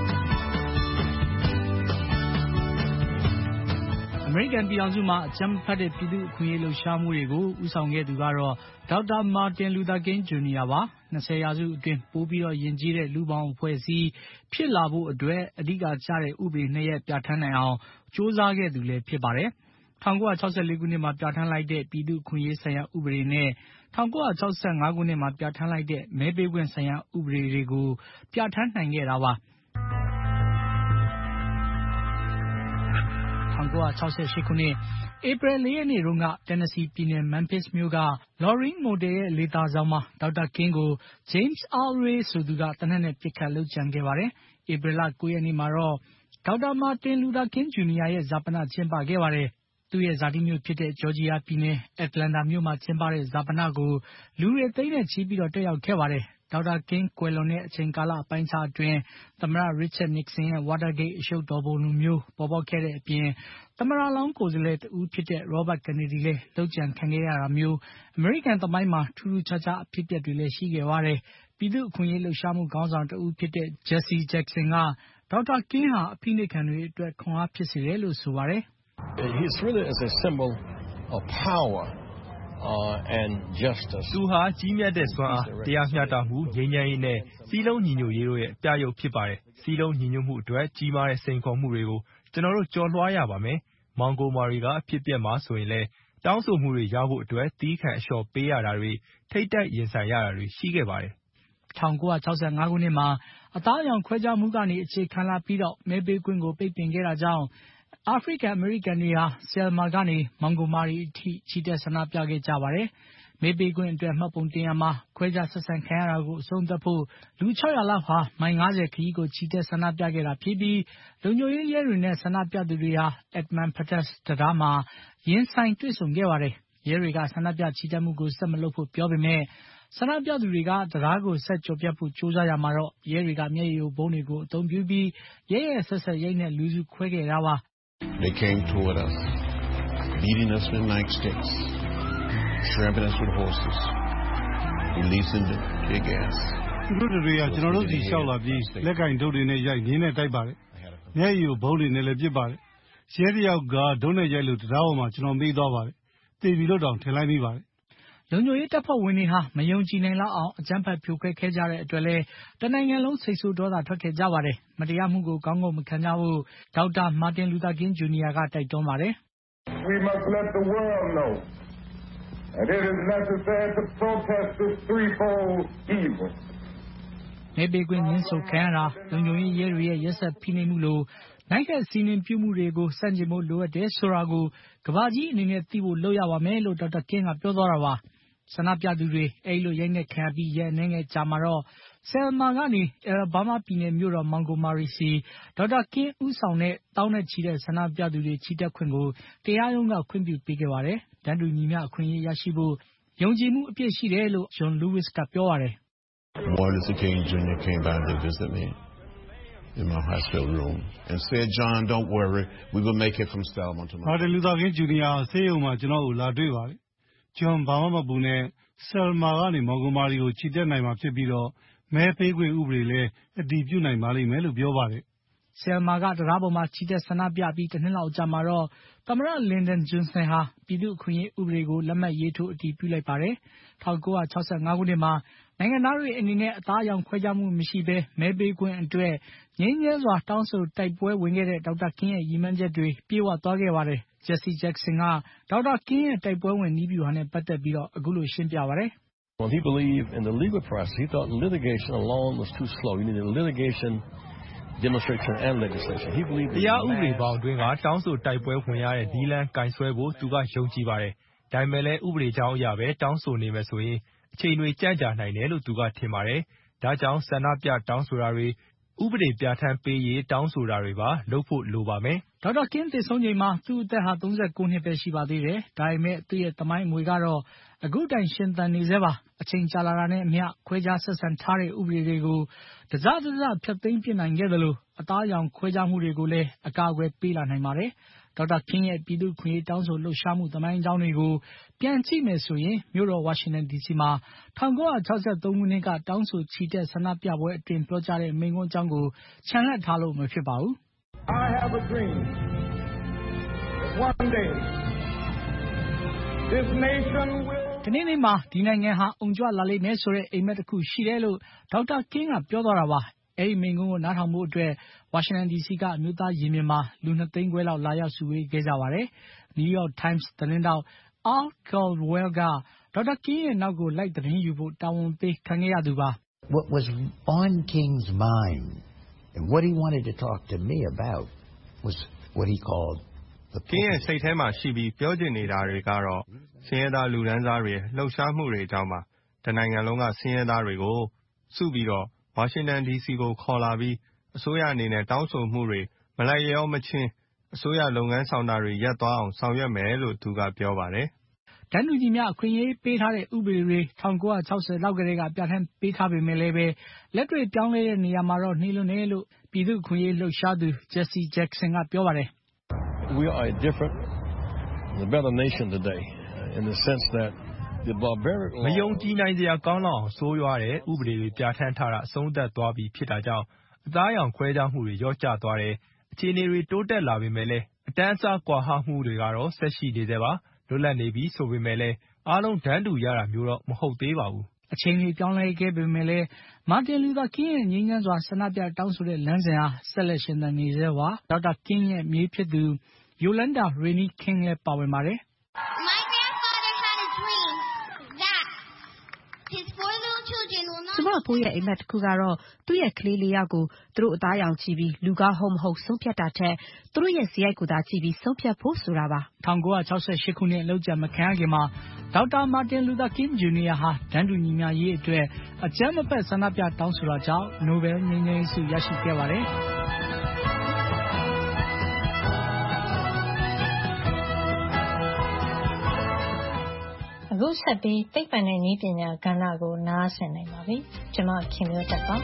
အမေရိကန်ပြည်ထောင်စုမှာအကြမ်းဖက်တဲ့ပြည်သူ့အခွင့်အရေးလှုပ်ရှားမှုတွေကိုဦးဆောင်ခဲ့သူကတော့ဒေါက်တာမာတင်လူသာကင်းဂျူနီယာပါ။၂၀ရာစုအတွင်းပိုပြီးတော့ယဉ်ကျေးတဲ့လူပေါင်းအဖွဲ့အစည်းဖြစ်လာဖို့အတွက်အဓိကကျတဲ့ဥပဒေနှစ်ရပ်ပြဋ္ဌာန်းနိုင်အောင်ကြိုးစားခဲ့သူလည်းဖြစ်ပါတယ်။၁၉၆၄ခုနှစ်မှာပြဋ္ဌာန်းလိုက်တဲ့ပြည်သူ့အခွင့်အရေးဆိုင်ရာဥပဒေနဲ့၁၉၆၅ခုနှစ်မှာပြဋ္ဌာန်းလိုက်တဲ့မဲပေးခွင့်ဆိုင်ရာဥပဒေတွေကိုပြဋ္ဌာန်းနိုင်ခဲ့တာပါ။၁၉၆၈ခုနှစ်ဧပြီလရက်နေ့တုန်းကတန်နစီပြည်နယ် Memphis မြို့က Laureen Motel ရဲ့လေသာဆောင်မှာဒေါက်တာကင်းကို James Earl Ray ဆိုသူကသေနတ်နဲ့ပစ်ခတ်လုပ်ကြံခဲ့ပါတယ်။ဧပြီလ၉ရက်နေ့မှာတော့ဒေါက်တာမာတင်လူသာကင်းဂျူနီယာရဲ့ဈာပနကျင်းပခဲ့ပါတယ်သူ့ရဲ့ဇာတိမြို့ဖြစ်တဲ့ဂျော်ဂျီယာပြည်နယ်အက်တလန်တာမြို့မှာကျင်းပတဲ့ဈာပနကိုလူတွေသိန်းနဲ့ချီပြီးတော့တက်ရောက်ခဲ့ပါတယ်။ဒေါက်တာကင်းကွယ်လွန်တဲ့အချိန်ကာလအပိုင်းအခြားအတွင်းသမ္မတရစ်ချတ်နစ်ဆင်ရဲ့ Watergate အရှုပ်တော်ပုံလိုမျိုးပေါ်ပေါက်ခဲ့တဲ့အပြင်သမ္မတလောင်းကိုယ်စားလှယ်တဦးဖြစ်တဲ့ Robert Kennedy လည်းလုပ်ကြံခံခဲ့ရတာမျိုးအမေရိကန်သမိုင်းမှာထူးထူးခြားခြားအဖြစ်အပျက်တွေလည်းရှိခဲ့ပါတယ်။ပြည်သူ့အခွင့်အရေးလှုပ်ရှားမှုခေါင်းဆောင်တဦးဖြစ်တဲ့ Jesse Jackson ကဒေါက်တာကင်းဟာအဖိနှိပ်ခံတွေအတွက်ခွန်အားဖြစ်စေတယ်လို့ဆိုပါတယ်။ He's really as a symbol of power uh, and justice. သူဟာကြီးမြတ်တဲ့စွမ်းအားတရားမျှတမှုငြိမ်းချမ်းရေးနဲ့စည်းလုံးညီညွတ်ရေးတို့ရဲ့အပြရုပ်ဖြစ်ပါတယ်။စည်းလုံးညီညွတ်မှုအတွက်ကြီးမားတဲ့စိန်ခေါ်မှုတွေကိုကျွန်တော်တို့ကျော်လွှားရပါမယ်။မောင်ဂိုမာရီကအဖြစ်ပြက်မှာဆိုရင်လည်းတောင်းဆိုမှုတွေရဖို့အတွက်တီးခန့်အလျှော့ပေးရတာတွေထိတ်တက်ရင်ဆိုင်ရတာတွေရှိခဲ့ပါတယ်။၁၉၆၅ခုနှစ်မှာအသားအရောင်ခွဲခြားမှုကနေအခြေခံလာပြီးတော့မဲပေးခွင့်ကိုပိတ်ပင်ခဲ့တာကြောင့်အာဖရိကန်အမေရိကန်တွေဟာဆယ်လ်မာကနေမောင်ဂိုမာရီအထိချီတက်ဆန္ဒပြခဲ့ကြပါတယ်။မဲပေးခွင့်အတွက်မှတ်ပုံတင်ရမှာခွဲခြားဆက်ဆံခံရတာကိုအဆုံးသတ်ဖို့လူ၆၀၀လောက်ဟာမိုင်၅၀ခရီးကိုချီတက်ဆန္ဒပြခဲ့တာဖြစ်ပြီးလုံခြုံရေးရဲတွေနဲ့ဆန္ဒပြသူတွေဟာ Edmund Pettus တံတားမှာရင်ဆိုင်တွေ့ဆုံခဲ့ပါတယ်။ရဲတွေကဆန္ဒပြချီတက်မှုကိုဆက်မလုပ်ဖို့ပြောပေမဲ့ဆန္ဒပြသူတွေကတံတားကိုဆက်ကျော်ဖြတ်ဖို့ကြိုးစားရမှာတော့ရဲတွေကမျက်ရည်ယိုဗုံးတွေကိုအသုံးပြုပြီးရဲရဲ့ဆက်ဆက်ရိတ်နဲ့လူစုခွဲခဲ့တာပါ။ They came toward us, beating us with nightsticks, trampling us with horses, releasing the tear gas. သူတို့တွေကကျွန်တော်တို့စီလျှောက်လာပြီးလက်ကင်ဒုတ်တွေနဲ့ရိုက်ရင်းနဲ့တိုက်ပါတယ်။မျက်ရည်ယိုဗုံးတွေနဲ့လည်းပစ်ပါတယ်။ရဲတယောက်ကဒုံးနဲ့ရိုက်လို့တံတားပေါ်မှာကျွန်တော်မေးသွားပါတယ်။တေပြီလို့တောင်ထင်လိုက်မိပါတယ်လုံခြုံရေးတပ်ဖွဲ့ဝင်တွေဟာမယုံကြည်နိုင်လောက်အောင်အကြမ်းဖက်ဖြိုခွဲခဲ့ကြတဲ့အတွက်လည်းတနိုင်ငံလုံးစိတ်ဆိုးဒေါသထွက်ခဲ့ကြပါတယ်။မတရားမှုကိုကောင်းကောင်းမခံကြဖို့ဒေါက်တာမာတင်လူသာကင်းဂျူနီယာကတိုက်တွန်းပါတယ်။ We must let the world know that it is necessary to protest this threefold evil. မဲပေးခွင့်ညှင်းဆိုခံရတာလုံခြုံရေးရဲတွေရဲ့ရက်စက်ဖိနှိပ်မှုလိုနိုင်ခဲ့စီးနှင်းပြုမှုတွေကိုစန့်ကျင်ဖို့လိုအပ်တယ်ဆိုတာကိုကမ္ဘာကြီးအနေနဲ့သိဖို့လုပ်ရပါမယ်လို့ဒေါက်တာကင်းကပြောသွားတာပါဆန္ဒပြသူတွေအဲ့လိုရိုက်နှက်ခံရပြီးရဲအနေနဲ့ကြာမှာတော့ဆယ်လ်မာကနေအယ်ဘားမားပြည်နယ်မြို့တော်မောင်ဂိုမာရီစီဒေါက်တာကင်းဦးဆောင်တဲ့တောင်းနဲ့ချီတဲ့ဆန္ဒပြသူတွေချီတက်ခွင့်ကိုတရားရုံးကခွင့်ပြုပေးခဲ့ပါတယ်တန်းတူညီမျှအခွင့်အရေးရရှိဖို့ယုံကြည်မှုအပြည့်ရှိတယ်လို့ဂျွန်လူးဝစ်ကပြောပါတယ် Martin Luther King Junior came by to visit me in my hospital room and said, John, don't worry, we will make it from Selma to Martin Luther King Juniorဆေးရုံမှာကျွန်တော်ကိုလာတွေ့ပါတယ်။ John ဘာမှမပူနဲ့ Selma ကနေမောင်ဂိုမာရီကိုချီတက်နိုင်မှာဖြစ်ပြီးတော့မဲပေးခွင့်ဥပဒေလည်းအတည်ပြုနိုင်ပါလိမ့်မယ်လို့ပြောပါတယ်ဆယ်လ်မာကတံတားပေါ်မှာချီတက်ဆန္ဒပြပြီးတစ်နှစ်လောက်အကြာမှာတော့သမ္မတလင်ဒန်ဂျွန်ဆင်ဟာပြည်သူ့အခွင့်အရေးဥပဒေကိုလက်မှတ်ရေးထိုးအတည်ပြုလိုက်ပါတယ်။၁၉၆၅ခုနှစ်မှာနိုင်ငံသားတွေအနေနဲ့အသားအရောင်ခွဲခြားမှုမရှိဘဲမဲပေးခွင့်အတွက်ငြိမ်းချမ်းစွာတောင်းဆိုတိုက်ပွဲဝင်ခဲ့တဲ့ဒေါက်တာကင်းရဲ့ရည်မှန်းချက်တွေပြေဝသွားခဲ့ပါတယ်။ Jesse Jackson ကဒေါက်တာကင်းရဲ့တိုက်ပွဲဝင်နည်းဗျူဟာနဲ့ပတ်သက်ပြီးတော့အခုလိုရှင်းပြပါတယ်။ Well, he believed in the legal process. He thought litigation alone was too slow. You needed litigation, demonstration, and legislation. He believed. တရားဥပဒေပေါင်းအတွင်းကတောင်းဆိုတိုက်ပွဲဝင်ရတဲ့နည်းလမ်းကင်ဆွဲဖို့သူကယုံကြည်ပါတယ်။ဒါပေမဲ့လည်းဥပဒေကြောင်းအရပဲတောင်းဆိုနေမယ်ဆိုရင်အချိန်တွေကြန့်ကြာနိုင်တယ်လို့သူကထင်ပါတယ်။ဒါကြောင့်ဆန္ဒပြတောင်းဆိုတာတွေဥပဒေပြဋ္ဌာန်းပေးရေးတောင်းဆိုတာတွေပါလုပ်ဖို့လိုပါမယ်။ဒေါက်တာကင်းသေဆုံးချိန်မှာသူ့အသက်ဟာသုံးဆယ့်ကိုးနှစ်ပဲရှိပါသေးတယ်။ဒါပေမဲ့သူ့ရဲ့သမိုင်းအမွေကတော့အခုတိုင်ရှင်သန်နေဆဲပါ။အချိန်ကြာလာတာနဲ့အမျှခွဲခြားဆက်ဆံထားတဲ့ဥပဒေတွေကိုတစတစဖျက်သိမ်းပစ်နိုင်ခဲ့သလိုအသားအရောင်ခွဲခြားမှုတွေကိုလည်းအကာအကွယ်ပေးလာနိုင်ပါတယ်။ဒေါက်တာကင်းရဲ့ပြည်သူ့ခွင့်ရေးတောင်းဆိုလှုပ်ရှားမှုသမိုင်းအကြောင်းတွေကိုပြန်ကြည့်မယ်ဆိုရင်မြို့တော်ဝါရှင်တန်ဒီစီမှာ၁၉၆၃ခုနှစ်ကတောင်းဆိုချီတက်ဆန္ဒပြပွဲအတွင်ပြောကြားတဲ့မိန့်ခွန်းအကြောင်းကိုခြံလှပ်ထားလို့မဖြစ်ပါဘူး။ I have a dream that one day this nation will ဒီနေ့နေ့မှာဒီနိုင်ငံဟာအုံကြွလာလိမ့်မယ်ဆိုတဲ့အိမ်မက်တစ်ခုရှိတယ်လို့ဒေါက်တာကင်းကပြောသွားတာပါ။အဲဒီမိန့်ခွန်းကိုနားထောင်ဖို့အတွက်ဝါရှင်တန်ဒီစီကအမျိုးသားရင်ပြင်မှာလူနှစ်သိန်းခွဲလောက်လာရောက်စုဝေးခဲ့ကြပါတယ်။ New York Times သတင်းတောက် Al Caldwell ကဒေါက်တာကင်းရဲ့နောက်ကိုလိုက်သတင်းယူဖို့တာဝန်ပေးခံခဲ့ရသူပါ။ What was on King's mind and what he wanted to talk to me about was what he called the King ရဲ့စိတ်ထဲမှာရှိပြီးပြောချင်နေတာတွေကတော့ဆင်းရဲသားလူဒန်းစားတွေလှုပ်ရှားမှုတွေအကြောင်းပါ။တနိုင်ငံလုံးကဆင်းရဲသားတွေကိုစုပြီးတော့ဝါရှင်တန်ဒီစီကိုခေါ်လာပြီးအစိုးရအနေနဲ့တောင်းဆိုမှုတွေမလိုက်လျောမချင်းအစိုးရလုပ်ငန်းဆောင်တာတွေရပ်သွားအောင်ဆောင်ရွက်မယ်လို့သူကပြောပါတယ်။တန်းတူညီမျှအခွင့်အရေးပေးထားတဲ့ဥပဒေတွေ၁၉၆၀လောက်ကတည်းကပြဋ္ဌာန်းပေးထားပေမဲ့လည်းပဲလက်တွေ့ပြောင်းလဲတဲ့နေရာမှာတော့နှေးလွန်းတယ်လို့ပြည်သူ့အခွင့်အရေးလှုပ်ရှားသူ Jesse Jackson ကပြောပါတယ်။ We are a different, a better nation today in the sense that the barbaric law မယုံကြည်နိုင်စရာကောင်းလောက်အောင်ဆိုးရွားတဲ့ဥပဒေတွေပြဋ္ဌာန်းထားတာအဆုံးသတ်သွားပြီဖြစ်တာကြောင့်အသားအရောင်ခွဲခြားမှုတွေလျော့ကျသွားတယ်အခြေအနေတွေတိုးတက်လာပေမဲ့လည်းအတန်းအစားကွာဟမှုတွေကတော့ဆက်ရှိနေသေးပါလွတ်လပ်နေပြီဆိုပေမဲ့လည်းအားလုံးတန်းတူရတာမျိုးတော့မဟုတ်သေးပါဘူးအချိန်တွေပြောင်းလဲခဲ့ပေမဲ့လည်းမာတင်လူသာကင်းရဲ့ငြိမ်းချမ်းစွာဆန္ဒပြတောင်းဆိုတဲ့လမ်းစဉ်ဟာဆက်လက်ရှင်သန်နေဆဲပါဒေါက်တာကင်းရဲ့မြေးဖြစ်သူ Yolanda Rainey King လည်းပါဝင်ပါတယ်ကျမဖိုးရဲ့အိမ်မက်တစ်ခုကတော့သူ့ရဲ့ကလေးလေးယောက်ကိုသူတို့အသားရောင်ကြည့်ပြီးလူကောင်းဟုတ်မဟုတ်ဆုံးဖြတ်တာထက်သူတို့ရဲ့ဇယိုက်ကိုသာကြည့်ပြီးဆုံးဖြတ်ဖို့ဆိုတာပါ၁၉၆၈ခုနှစ်လောက်ကျမခံရခင်မှာဒေါက်တာမာတင်လူသာကင်းဂျူနီယာဟာတန်းတူညီမျှရေးအတွက်အကြမ်းမဖက်ဆန္ဒပြတောင်းဆိုတာကြောင့်နိုဘယ်ငြိမ်းချမ်းရေးဆုရရှိခဲ့ပါတယ်အခုဆက်ပြီးသိပ္ပံနဲ့နည်းပညာကဏ္ဍကိုနားဆင်နိုင်ပါပြီ။ကျွန်မခင်မျိုးတက်ပါ။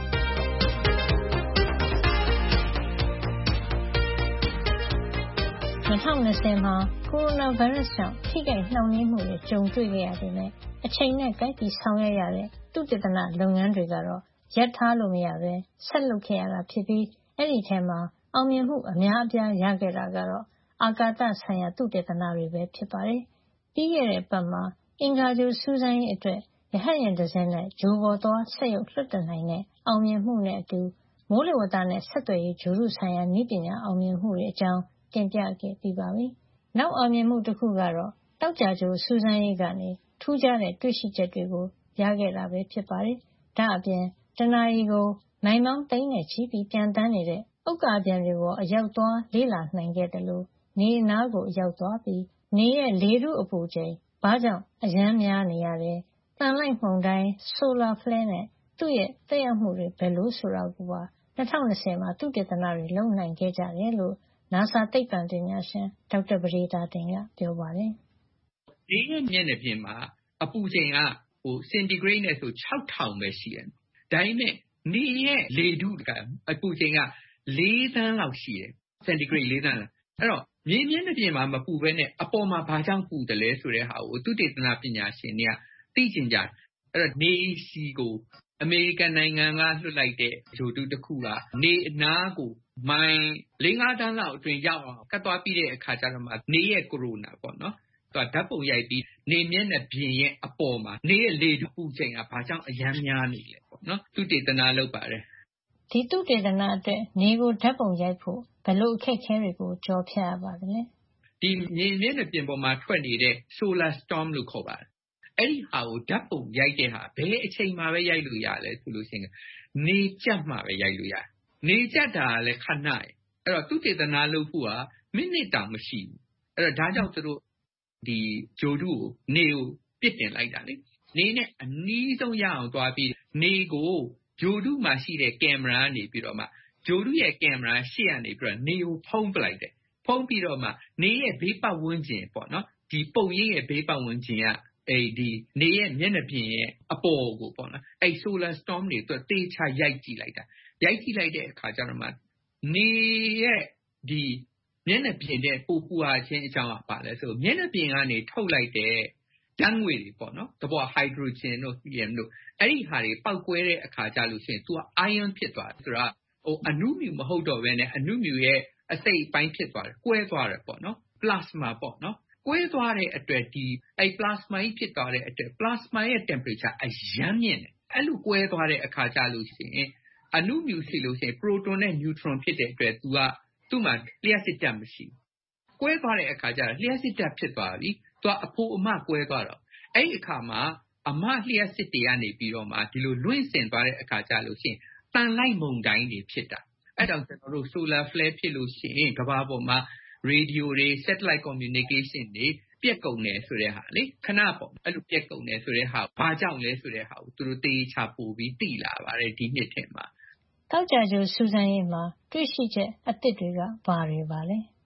၂၀၂၀မှာကိုရိုနာဗိုင်းရပ်စ်ကြောင့်ထိခိုက်နှောင့်နှေးမှုတွေကြုံတွေ့ခဲ့ရပေမဲ့အချိန်နဲ့ကိုက်ပြီးဆောင်ရွက်ရတဲ့သုတေသနလုပ်ငန်းတွေကတော့ရပ်ထားလို့မရဘဲဆက်လုပ်ခဲ့ရတာဖြစ်ပြီးအဲ့ဒီထဲမှာအောင်မြင်မှုအများအပြားရခဲ့တာကတော့အာကာသဆိုင်ရာသုတေသနတွေပဲဖြစ်ပါတယ်။ပြီးခဲ့တဲ့ပတ်မှာအင်္ဂါဂြိုဟ်စူးစမ်းရေးအတွက်ရဟတ်ယာဉ်တစ်စင်းနဲ့ဂြိုဟ်ပေါ်သွားစက်ရုပ်လွှတ်တင်နိုင်တဲ့အောင်မြင်မှုနဲ့အတူမိုးလေဝသနဲ့ဆက်သွယ်ရေးဂြိုဟ်တုဆိုင်ရာနည်းပညာအောင်မြင်မှုတွေအကြောင်းတင်ပြခဲ့ပြီးပါပြီ။နောက်အောင်မြင်မှုတစ်ခုကတော့တောက်ကြဂြိုဟ်စူးစမ်းရေးကနေထူးခြားတဲ့တွေ့ရှိချက်တွေကိုရခဲ့တာပဲဖြစ်ပါတယ်။ဒါအပြင်တနာရီကိုမိုင်ပေါင်းသိန်းနဲ့ချီပြီးပြန်တန်းနေတဲ့ဥက္ကာပျံတွေပေါ်အရောက်သွားလေ့လာနိုင်ခဲ့တယ်လို့နေနားကိုအရောက်သွားပြီးနေရဲ့လေထုအပူချိန်ဘာကြောင့်အရမ်းများနေရတယ်။တန်လိုက်မှုန်တိုင်း solar flare နဲ့သူ့ရဲ့သက်ရောက်မှုတွေဘယ်လိုဆိုတာကိုပါ၂၀၂၀မှာသုတေသနတွေလုပ်နိုင်ခဲ့ကြတယ်လို့ NASA သိပ္ပံပညာရှင်ဒေါက်တာပဒေသာတင်ကပြောပါတယ်။ဒီရဲ့မျက်နှာပြင်မှာအပူချိန်ကဟို centigrade နဲ့ဆို၆ထောင်ပဲရှိတယ်။ဒါပေမဲ့နေရဲ့လေထုကအပူချိန်က၄သန်းလောက်ရှိတယ်။ centigrade ၄သန်းလောက်။အဲ့တော့မြေမျက်နှာပြင်မှာမပူဘဲနဲ့အပေါ်မှာဘာကြောင့်ပူတယ်လဲဆိုတဲ့ဟာကိုသုတေသနပညာရှင်တွေကသိချင်ကြတယ်။အဲ့တော့နေစီကိုအမေရိကန်နိုင်ငံကလွှတ်လိုက်တဲ့ဂြိုဟ်တုတစ်ခုကနေအနားကိုမိုင်၄-၅တန်းလောက်အတွင်းရောက်အောင်ကတ်သွားပြီးတဲ့အခါကျတော့မှနေရဲ့ကိုရိုနာပေါ့နော်။သူကဓာတ်ပုံရိုက်ပြီးနေမျက်နှာပြင်ရဲ့အပေါ်မှာနေရဲ့လေထုပူချိန်ကဘာကြောင့်အရမ်းများနေလဲပေါ့နော်။သုတေသနလုပ်ပါတယ်။ဒီသုတေသနအတွက်နေကိုဓာတ်ပုံရိုက်ဖို့ဘယ်လိုအခက်အခဲတွေကိုကြော်ဖြတ်ရပါသလဲ။ဒီမြေမျက်နှာပြင်ပေါ်မှာထွက်နေတဲ့ solar storm လို့ခေါ်ပါတယ်။အဲ့ဒီဟာကိုဓာတ်ပုံရိုက်တဲ့ဟာဘယ်အချိန်မှပဲရိုက်လို့ရလဲဆိုလို့ရှိရင်နေကြက်မှပဲရိုက်လို့ရတယ်။နေကြက်တာကလည်းခဏရယ်။အဲ့တော့သုတေသနလုပ်ဖို့ကမိနစ်တောင်မရှိဘူး။အဲ့တော့ဒါကြောင့်သူတို့ဒီဂြိုဟ်တုကိုနေကိုပစ်တင်လိုက်တာလေ။နေနဲ့အနီးဆုံးရအောင်သွားပြီးနေကိုဂြိုဟ်တုမှာရှိတဲ့ကင်မရာကနေပြီးတော့မှဂြိုဟ်တုရဲ့ကင်မရာရှေ့ကနေပြီးတော့နေကိုဖုံးပလိုက်တယ်။ဖုံးပြီးတော့မှနေရဲ့ဘေးပတ်ဝန်းကျင်ပေါ့နော်ဒီပုံရိပ်ရဲ့ဘေးပတ်ဝန်းကျင်ကအဲဒီနေရဲ့မျက်နှာပြင်ရဲ့အပေါ်ကိုပေါ့နော်အဲ solar storm တွေသူတေချာရိုက်ကြည့်လိုက်တာရိုက်ကြည့်လိုက်တဲ့အခါကျတော့မှနေရဲ့ဒီမျက်နှာပြင်တဲ့ပူပူဟာချင်းအကြောင်းကပါလဲဆိုမျက်နှာပြင်ကနေထုတ်လိုက်တဲ့ဓာတ်ငွေတွေပေါ့နော်တဘောဟိုက်ဒရိုဂျင်တို့ဟီလီယမ်တို့အဲ့ဒီဟာတွေပောက်ကွဲတဲ့အခါကျလို့ရှိရင် तू က ion ဖြစ်သွားတယ်ဆိုတော့ဟိုအနုမြူမဟုတ်တော့ဘဲနဲ့အနုမြူရဲ့အစိတ်အပိုင်းဖြစ်သွားတယ်ကွဲသွားတယ်ပေါ့နော် plasma ပေါ့နော်ကွဲသွားတဲ့အတွက်ဒီအဲ plasma ကြီးဖြစ်သွားတဲ့အတွက် plasma ရဲ့ temperature အရမ်းမြင့်တယ်အဲ့လိုကွဲသွားတဲ့အခါကျလို့ရှိရင်အနုမြူရှိလို့ရှိရင် proton နဲ့ neutron ဖြစ်တဲ့အတွက် तू ကသူ့မှာလျှပ်စစ်ဓာတ်မရှိဘူးကွဲသွားတဲ့အခါကျတော့လျှပ်စစ်ဓာတ်ဖြစ်သွားပြီ तू ကအဖိုးအမကွဲသွားတော့အဲ့ဒီအခါမှာအမလျှပ်စစ်တွေကနေပြီးတော့မှဒီလိုလွင့်စင်သွားတဲ့အခါကျလို့ရှိရင်တန်လိုက်မုန်တိုင်းတွေဖြစ်တာအဲ့တော့ကျွန်တော်တို့ solar flare ဖြစ်လို့ရှိရင်ကမ္ဘာပေါ်မှာ radio တွေ satellite communication တွေပြက်ကုန်တယ်ဆိုတဲ့ဟာလေခဏပေါ့အဲ့လိုပြက်ကုန်တယ်ဆိုတဲ့ဟာဘာကြောင့်လဲဆိုတဲ့ဟာကိုသူတို့တေးချပို့ပြီးသိလာပါတယ်ဒီနှစ်ထဲမှာတောက်ကြကြိုစူးစမ်းရေးမှာတွေ့ရှိချက်အသစ်တွေကဘာတွေပါလဲ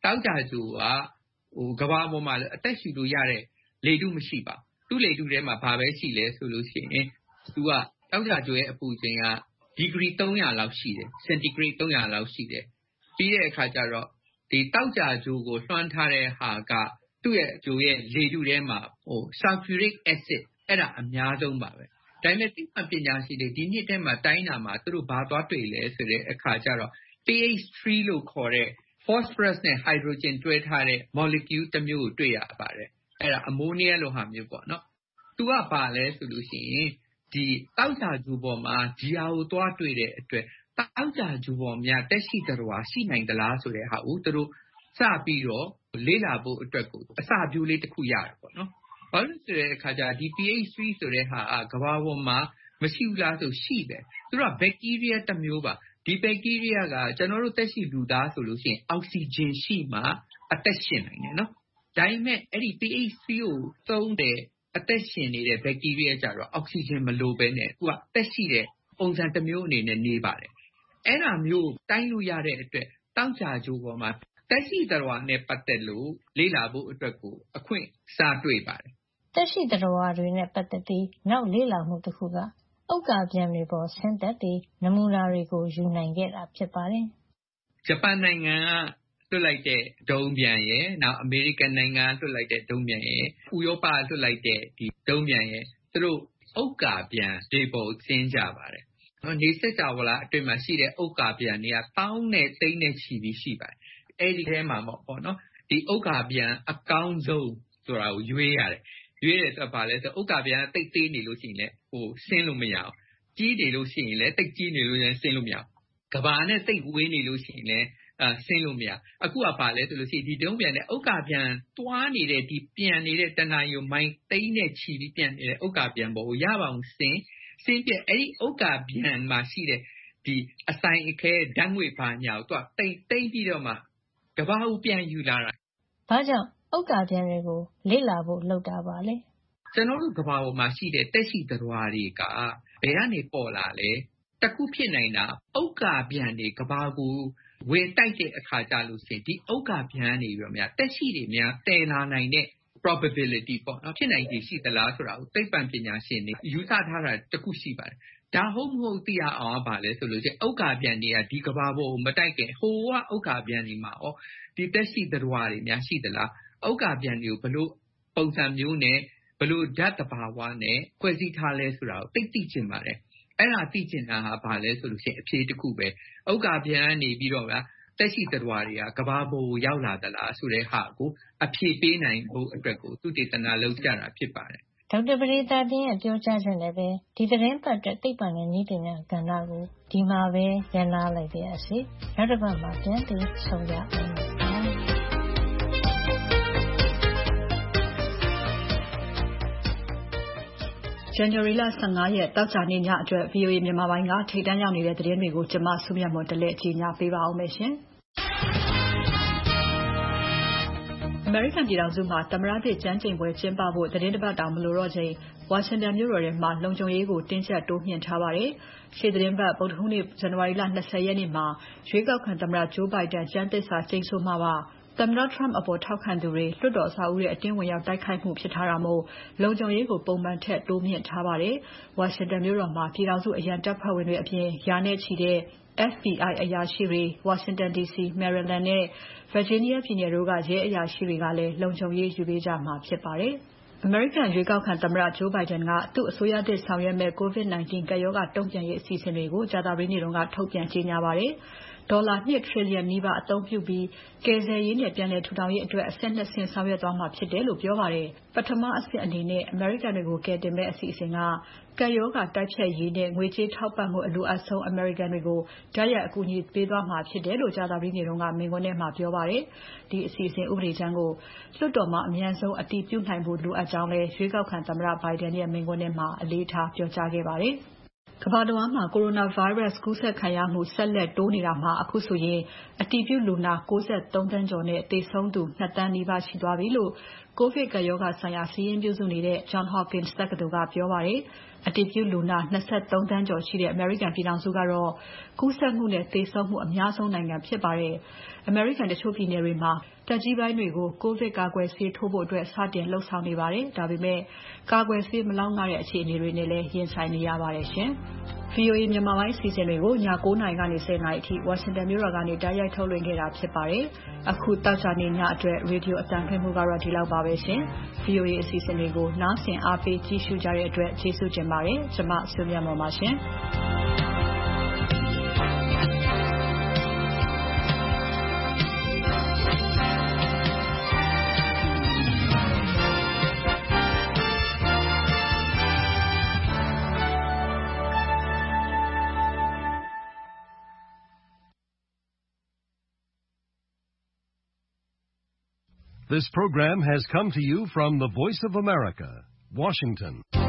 တောက်ကြကြိုကဟိုကဘာပေါ်မှာအသက်ရှူလို့ရတဲ့လေတုမရှိပါသူ့လေတုထဲမှာဘာပဲရှိလဲဆိုလို့ရှိရင်သူကတောက်ကြကြိုရဲ့အပူချိန်ကဒီဂရီသုံးရာလောက်ရှိတယ်စင်တီဂရိတ်သုံးရာလောက်ရှိတယ်ပြီးတဲ့အခါကျတော့ဒီတောက်ကြကြိုကိုလွှမ်းထားတဲ့ဟာကသူ့ရဲ့ကြိုရဲ့လေတုထဲမှာဟို sulfuric acid အဲ့ဒါအများဆုံးပါပဲဒါပေမဲ့သိပ္ပံပညာရှင်တွေဒီနှစ်ထဲမှာတိုင်းတာမှာသူတို့ဘာသွားတွေ့လဲဆိုတဲ့အခါကျတော့ P H three လို့ခေါ်တဲ့ phosphorus နဲ့ hydrogen တွဲထားတဲ့ molecule တစ်မျိုးကိုတွေ့ရပါတယ်အဲ့ဒါ ammonia လို့ဟာမျိုးပေါ့နော်သူကဘာလဲဆိုလို့ရှိရင်ဒီတောက်ကြကြိုပေါ်မှာဒီဟာကိုသွားတွေ့တဲ့အတွက်တောက်ကြကြိုပေါ်များတက်ရှိတော်ဟာရှိနိုင်သလားဆိုတဲ့ဟာကိုသူတို့စပြီးတော့လေ့လာဖို့အတွက်ကိုအစပြုလေးတစ်ခုရတယ်ပေါ့နော်ဘာလို့ဆိုတဲ့အခါကျဒီ P H three ဆိုတဲ့ဟာကကမ္ဘာပေါ်မှာမရှိဘူးလားဆိုရှိတယ်သူတို့က bacteria တစ်မျိုးပါဒီ bacteria ကကျွန်တော်တို့တက်ရှိလူသားဆိုလို့ရှိရင်အောက်ဆီဂျင်ရှိမှအသက်ရှင်နိုင်တယ်နော်ဒါပေမဲ့အဲ့ဒီ P H three ကိုသုံးတဲ့အသက်ရှင်နေတဲ့ bacteria ကြတော့အောက်ဆီဂျင်မလိုဘဲနဲ့သူကတက်ရှိတဲ့ပုံစံတစ်မျိုးအနေနဲ့နေပါတယ်အဲ့ဒါမျိုးတိုင်းလို့ရတဲ့အတွက်တောက်ကြကြိုပေါ်မှာတက်ရှိတော်နဲ့ပတ်သက်လို့လေ့လာဖို့အတွက်ကိုအခွင့်စားတွေ့ပါတယ်တက်ရှိတော်တွေနဲ့ပတ်သက်ပြီးနောက်လေ့လာမှုတစ်ခုကဥက္ကာပြန်တွေပေါ်ဆင်းသက်ပြီးနမူနာတွေကိုယူနိုင်ခဲ့တာဖြစ်ပါတယ်ဂျပန်နိုင်ငံကလွှတ်လိုက်တဲ့ဒုံးပြန်ရဲ့နောက်အမေရိကန်နိုင်ငံလွှတ်လိုက်တဲ့ဒုံးပြန်ရဲ့ဥရောပလွှတ်လိုက်တဲ့ဒီဒုံးပြန်ရဲ့သူတို့ဥက္ကာပြန်တွေပေါ်ဆင်းကြပါတယ်နေစကြဝဠာအတွင်းမှာရှိတဲ့ဥက္ကာပြန်တွေကတောင်းနဲ့သိန်းနဲ့ချီပြီးရှိပါတယ်အဲ့ဒီထဲမှာပေါ့နော်ဒီဥက္ကာပြန်အကောင်းဆုံးဆိုတာကိုရွေးရတယ်ရွေးတယ်ဆိုတော့ဗာလဲဆိုဥက္ကာပြန်တိတ်သေးနေလို့ရှိရင်လည်းဟိုဆင်းလို့မရအောင်ကြီးနေလို့ရှိရင်လည်းတိတ်ကြီးနေလို့လည်းဆင်းလို့မရအောင်ကဘာနဲ့တိတ်ဝေးနေလို့ရှိရင်လည်းအဲဆင်းလို့မရအခုကဗာလဲဆိုလို့ရှိရင်ဒီတုံးပြန်နဲ့ဥက္ကာပြန်တွားနေတဲ့ဒီပြန်နေတဲ့တဏှာယုံမိုင်းသိန်းနဲ့ချီပြီးပြန်နေတဲ့ဥက္ကာပြန်ပေါ်ကိုရပါအောင်ဆင်းဆင်းပြအဲ့ဒီဥက္ကာပြန်မှာရှိတဲ့ဒီအဆိုင်အခဲဓာတ်ငွေဘာညာကိုသူကတိတ်တိတ်ပြီးတော့မှကဘာကိုပြန်ယူလာတာဘာကြောင့်ဥက္ကာပြန်တွေကိုလေ့လာဖို့လုပ်တာပါလဲကျွန်တော်တို့ကဘာပေါ်မှာရှိတဲ့တက်ရှိတော်တွေကဘယ်ကနေပေါ်လာလဲတခုဖြစ်နိုင်တာဥက္ကာပြန်တွေကဘာကိုဝေတိုက်တဲ့အခါကြလို့ရှိရင်ဒီဥက္ကာပြန်နေပြီးတော့များတက်ရှိတွေများတည်လာနိုင်တဲ့ probability ပေါ့နော်ဖြစ်နိုင်ခြေရှိသလားဆိုတာကိုသိပ္ပံပညာရှင်တွေယူဆထားတာတခုရှိပါတယ်ဒါဟုတ်မဟုတ်သိရအောင်ပါလဲဆိုလို့ရှိရင်ဥက္ကာပြန်တွေကဒီကဘာပေါ်ကိုမတိုက်ခင်ဟိုကဥက္ကာပြန်တွေမှာဩဒီတက်ရှိတော်တွေများရှိသလားဥက္ကာပြန်တွေကိုဘလို့ပုံစံမျိုးနဲ့ဘလို့ဓာတ်တဘာဝနဲ့ဖွဲ့စည်းထားလဲဆိုတာကိုသိသိချင်ပါတယ်အဲ့ဒါသိချင်တာဟာဘာလဲဆိုလို့ရှိရင်အဖြေတစ်ခုပဲဥက္ကာပြန်ကနေပြီးတော့ဗျာတက်ရှိတော်တွေကကဘာပေါ်ကိုရောက်လာသလားဆိုတဲ့ဟာကိုအဖြေပေးနိုင်ဖို့အတွက်ကိုသူတေသနာလုပ်ကြတာဖြစ်ပါတယ်ဒေါက်တာပရိသတ်တင်ရဲ့ပြောကြားချက်နဲ့ပဲဒီသတင်းပတ်အတွက်သိပ္ပံနဲ့နည်းပညာကဏ္ဍကိုဒီမှာပဲရန်နာလိုက်ပါရစေနောက်တစ်ပတ်မှာပြန်ပြီးဆုံကြအောင်ဇန်နဝါရီလဆယ့်ငါးရက်တောက်ကြနေ့ညအတွက် ဗွီအိုအေ မြန်မာပိုင်းကထိပ်တန်းရောက်နေတဲ့သတင်းတွေကိုကျွန်မဆုမြတ်မွန်တလဲကြီးညာပေးပါအောင်မယ်ရှင်။အမေရိကန်ပြည်ထောင်စုမှာသမ္မတသစ်ကျမ်းကျိန်ပွဲကျင်းပဖို့သတင်းတစ်ပတ်တောင်မလိုတော့ချိန်ဝါရှင်တန်မြို့တော်ထဲမှာလုံခြုံရေးကိုတင်းကျပ်တိုးမြှင့်ထားပါတယ်။ရှေ့သတင်းပတ်ဗုဒ္ဓဟူးနေ့ဇန်နဝါရီလ၂၀ရက်နေ့မှာရွေးကောက်ခံသမ္မတဂျိုးဘိုင်ဒန်ကျမ်းသစ္စာကျိန်ဆိုမှာပါ။သမ္မတ Trump အပေါ်ထောက်ခံသူတွေလွှတ်တော်အဆောက်အဦရဲ့အတင်းဝင်ရောက်တိုက်ခိုက်မှုဖြစ်ထားတာမို့လုံခြုံရေးကိုပုံမှန်ထက်တိုးမြင့်ထားပါတယ်။ဝါရှင်တန်မြို့တော်မှာပြည်ထောင်စုအရန်တပ်ဖွဲ့ဝင်တွေအပြင်ရာနဲ့ချီတဲ့ F B I အရာရှိတွေဝါရှင်တန် D C, Maryland နဲ့ Virginia ပြည်နယ်တို့ကရဲအရာရှိတွေကလည်းလုံခြုံရေးယူပေးကြမှာဖြစ်ပါတယ်။အမေရိကန်ရွေးကောက်ခံသမ္မတဂျိုးဘိုင်ဒန်ကသူ့အစိုးရသစ်ဆောင်ရွက်မဲ့ ကိုဗစ် ၁၉ ကပ်ရောဂါတုံ့ပြန်ရေးအစီအစဉ်တွေကိုကြာသပတေးနေ့ကထုတ်ပြန်ကြေညာပါတယ်။ဒေါ်လာ၂ trillion နီးပါးအသုံးပြုပြီးကယ်ဆယ်ရေးနဲ့ပြန်လည်ထူထောင်ရေးအတွက်အဆင့်နှစ်ဆင့်ဆောင်ရွက်သွားမှာဖြစ်တယ်လို့ပြောပါတယ်။ပထမအဆင့်အနေနဲ့အမေရိကန်တွေကိုကယ်တင်မဲ့အစီအစဉ်ကကပ်ရောဂါတိုက်ဖျက်ရေးနဲ့ငွေကြေးထောက်ပံ့မှုအလိုအပ်ဆုံးအမေရိကန်တွေကိုဓာတ်ရိုက်အကူအညီပေးသွားမှာဖြစ်တယ်လို့ကြာသပတေးနေ့ကမိန့်ခွန်းထဲမှာပြောပါတယ်။ဒီအစီအစဉ်ဥပဒေကြမ်းကိုလွှတ်တော်မှာအမြန်ဆုံးအတည်ပြုနိုင်ဖို့လိုအပ်ကြောင်းလည်းရွေးကောက်ခံသမ္မတဘိုင်ဒန်ရဲ့မိန့်ခွန်းထဲမှာအလေးထားပြောကြားခဲ့ပါတယ်။ကမ္ဘာတဝန်းမှာ coronavirus ကူးစက်ခံရမှုဆက်လက်တိုးနေတာမှာအခုဆိုရင်အတည်ပြုလူနာ၉၃သန်းကျော်နဲ့သေဆုံးသူ၂သန်းနီးပါးရှိသွားပြီလို့ကိုဗစ်ကပ်ရောဂါဆိုင်ရာစာရင်းပြုစုနေတဲ့ Johns Hopkins တက္ကသိုလ်ကပြောပါတယ်။အတည်ပြုလူနာ၂၃သန်းကျော်ရှိတဲ့အမေရိကန်ပြည်ထောင်စုကတော့ကူးစက်မှုနဲ့သေဆုံးမှုအများဆုံးနိုင်ငံဖြစ်ပါတယ်။ အမေရိကန်တချို့ပြည်နယ်တွေမှာသက်ကြီးပိုင်းတွေကိုကိုဗစ်ကာကွယ်ဆေးထိုးဖို့အတွက်စတင်လှုပ်ဆောင်နေပါတယ်။ဒါပေမဲ့ကာကွယ်ဆေးမလောက်ငတဲ့အခြေအနေတွေနဲ့လည်းရင်ဆိုင်နေရပါတယ်ရှင်။ဗွီအိုအေမြန်မာပိုင်းအစီအစဉ်တွေကိုည၉နာရီကနေ၁၀နာရီအထိဝါရှင်တန်မြို့တော်ကနေတိုက်ရိုက်ထုတ်လွှင့်ခဲ့တာဖြစ်ပါတယ်။အခုသောကြာနေ့ညအတွက်ရေဒီယိုအသံလွှင့်မှုကတော့ဒီလောက်ပါပဲရှင်။ ဗွီအိုအေအစီအစဉ်တွေကိုနားဆင်အားပေးကြည့်ရှုကြတဲ့အတွက်ကျေးဇူးတင်ပါတယ်။ကျွန်မဆွေမြတ်မော်ပါရှင်။ This program has come to you from the Voice of America, Washington.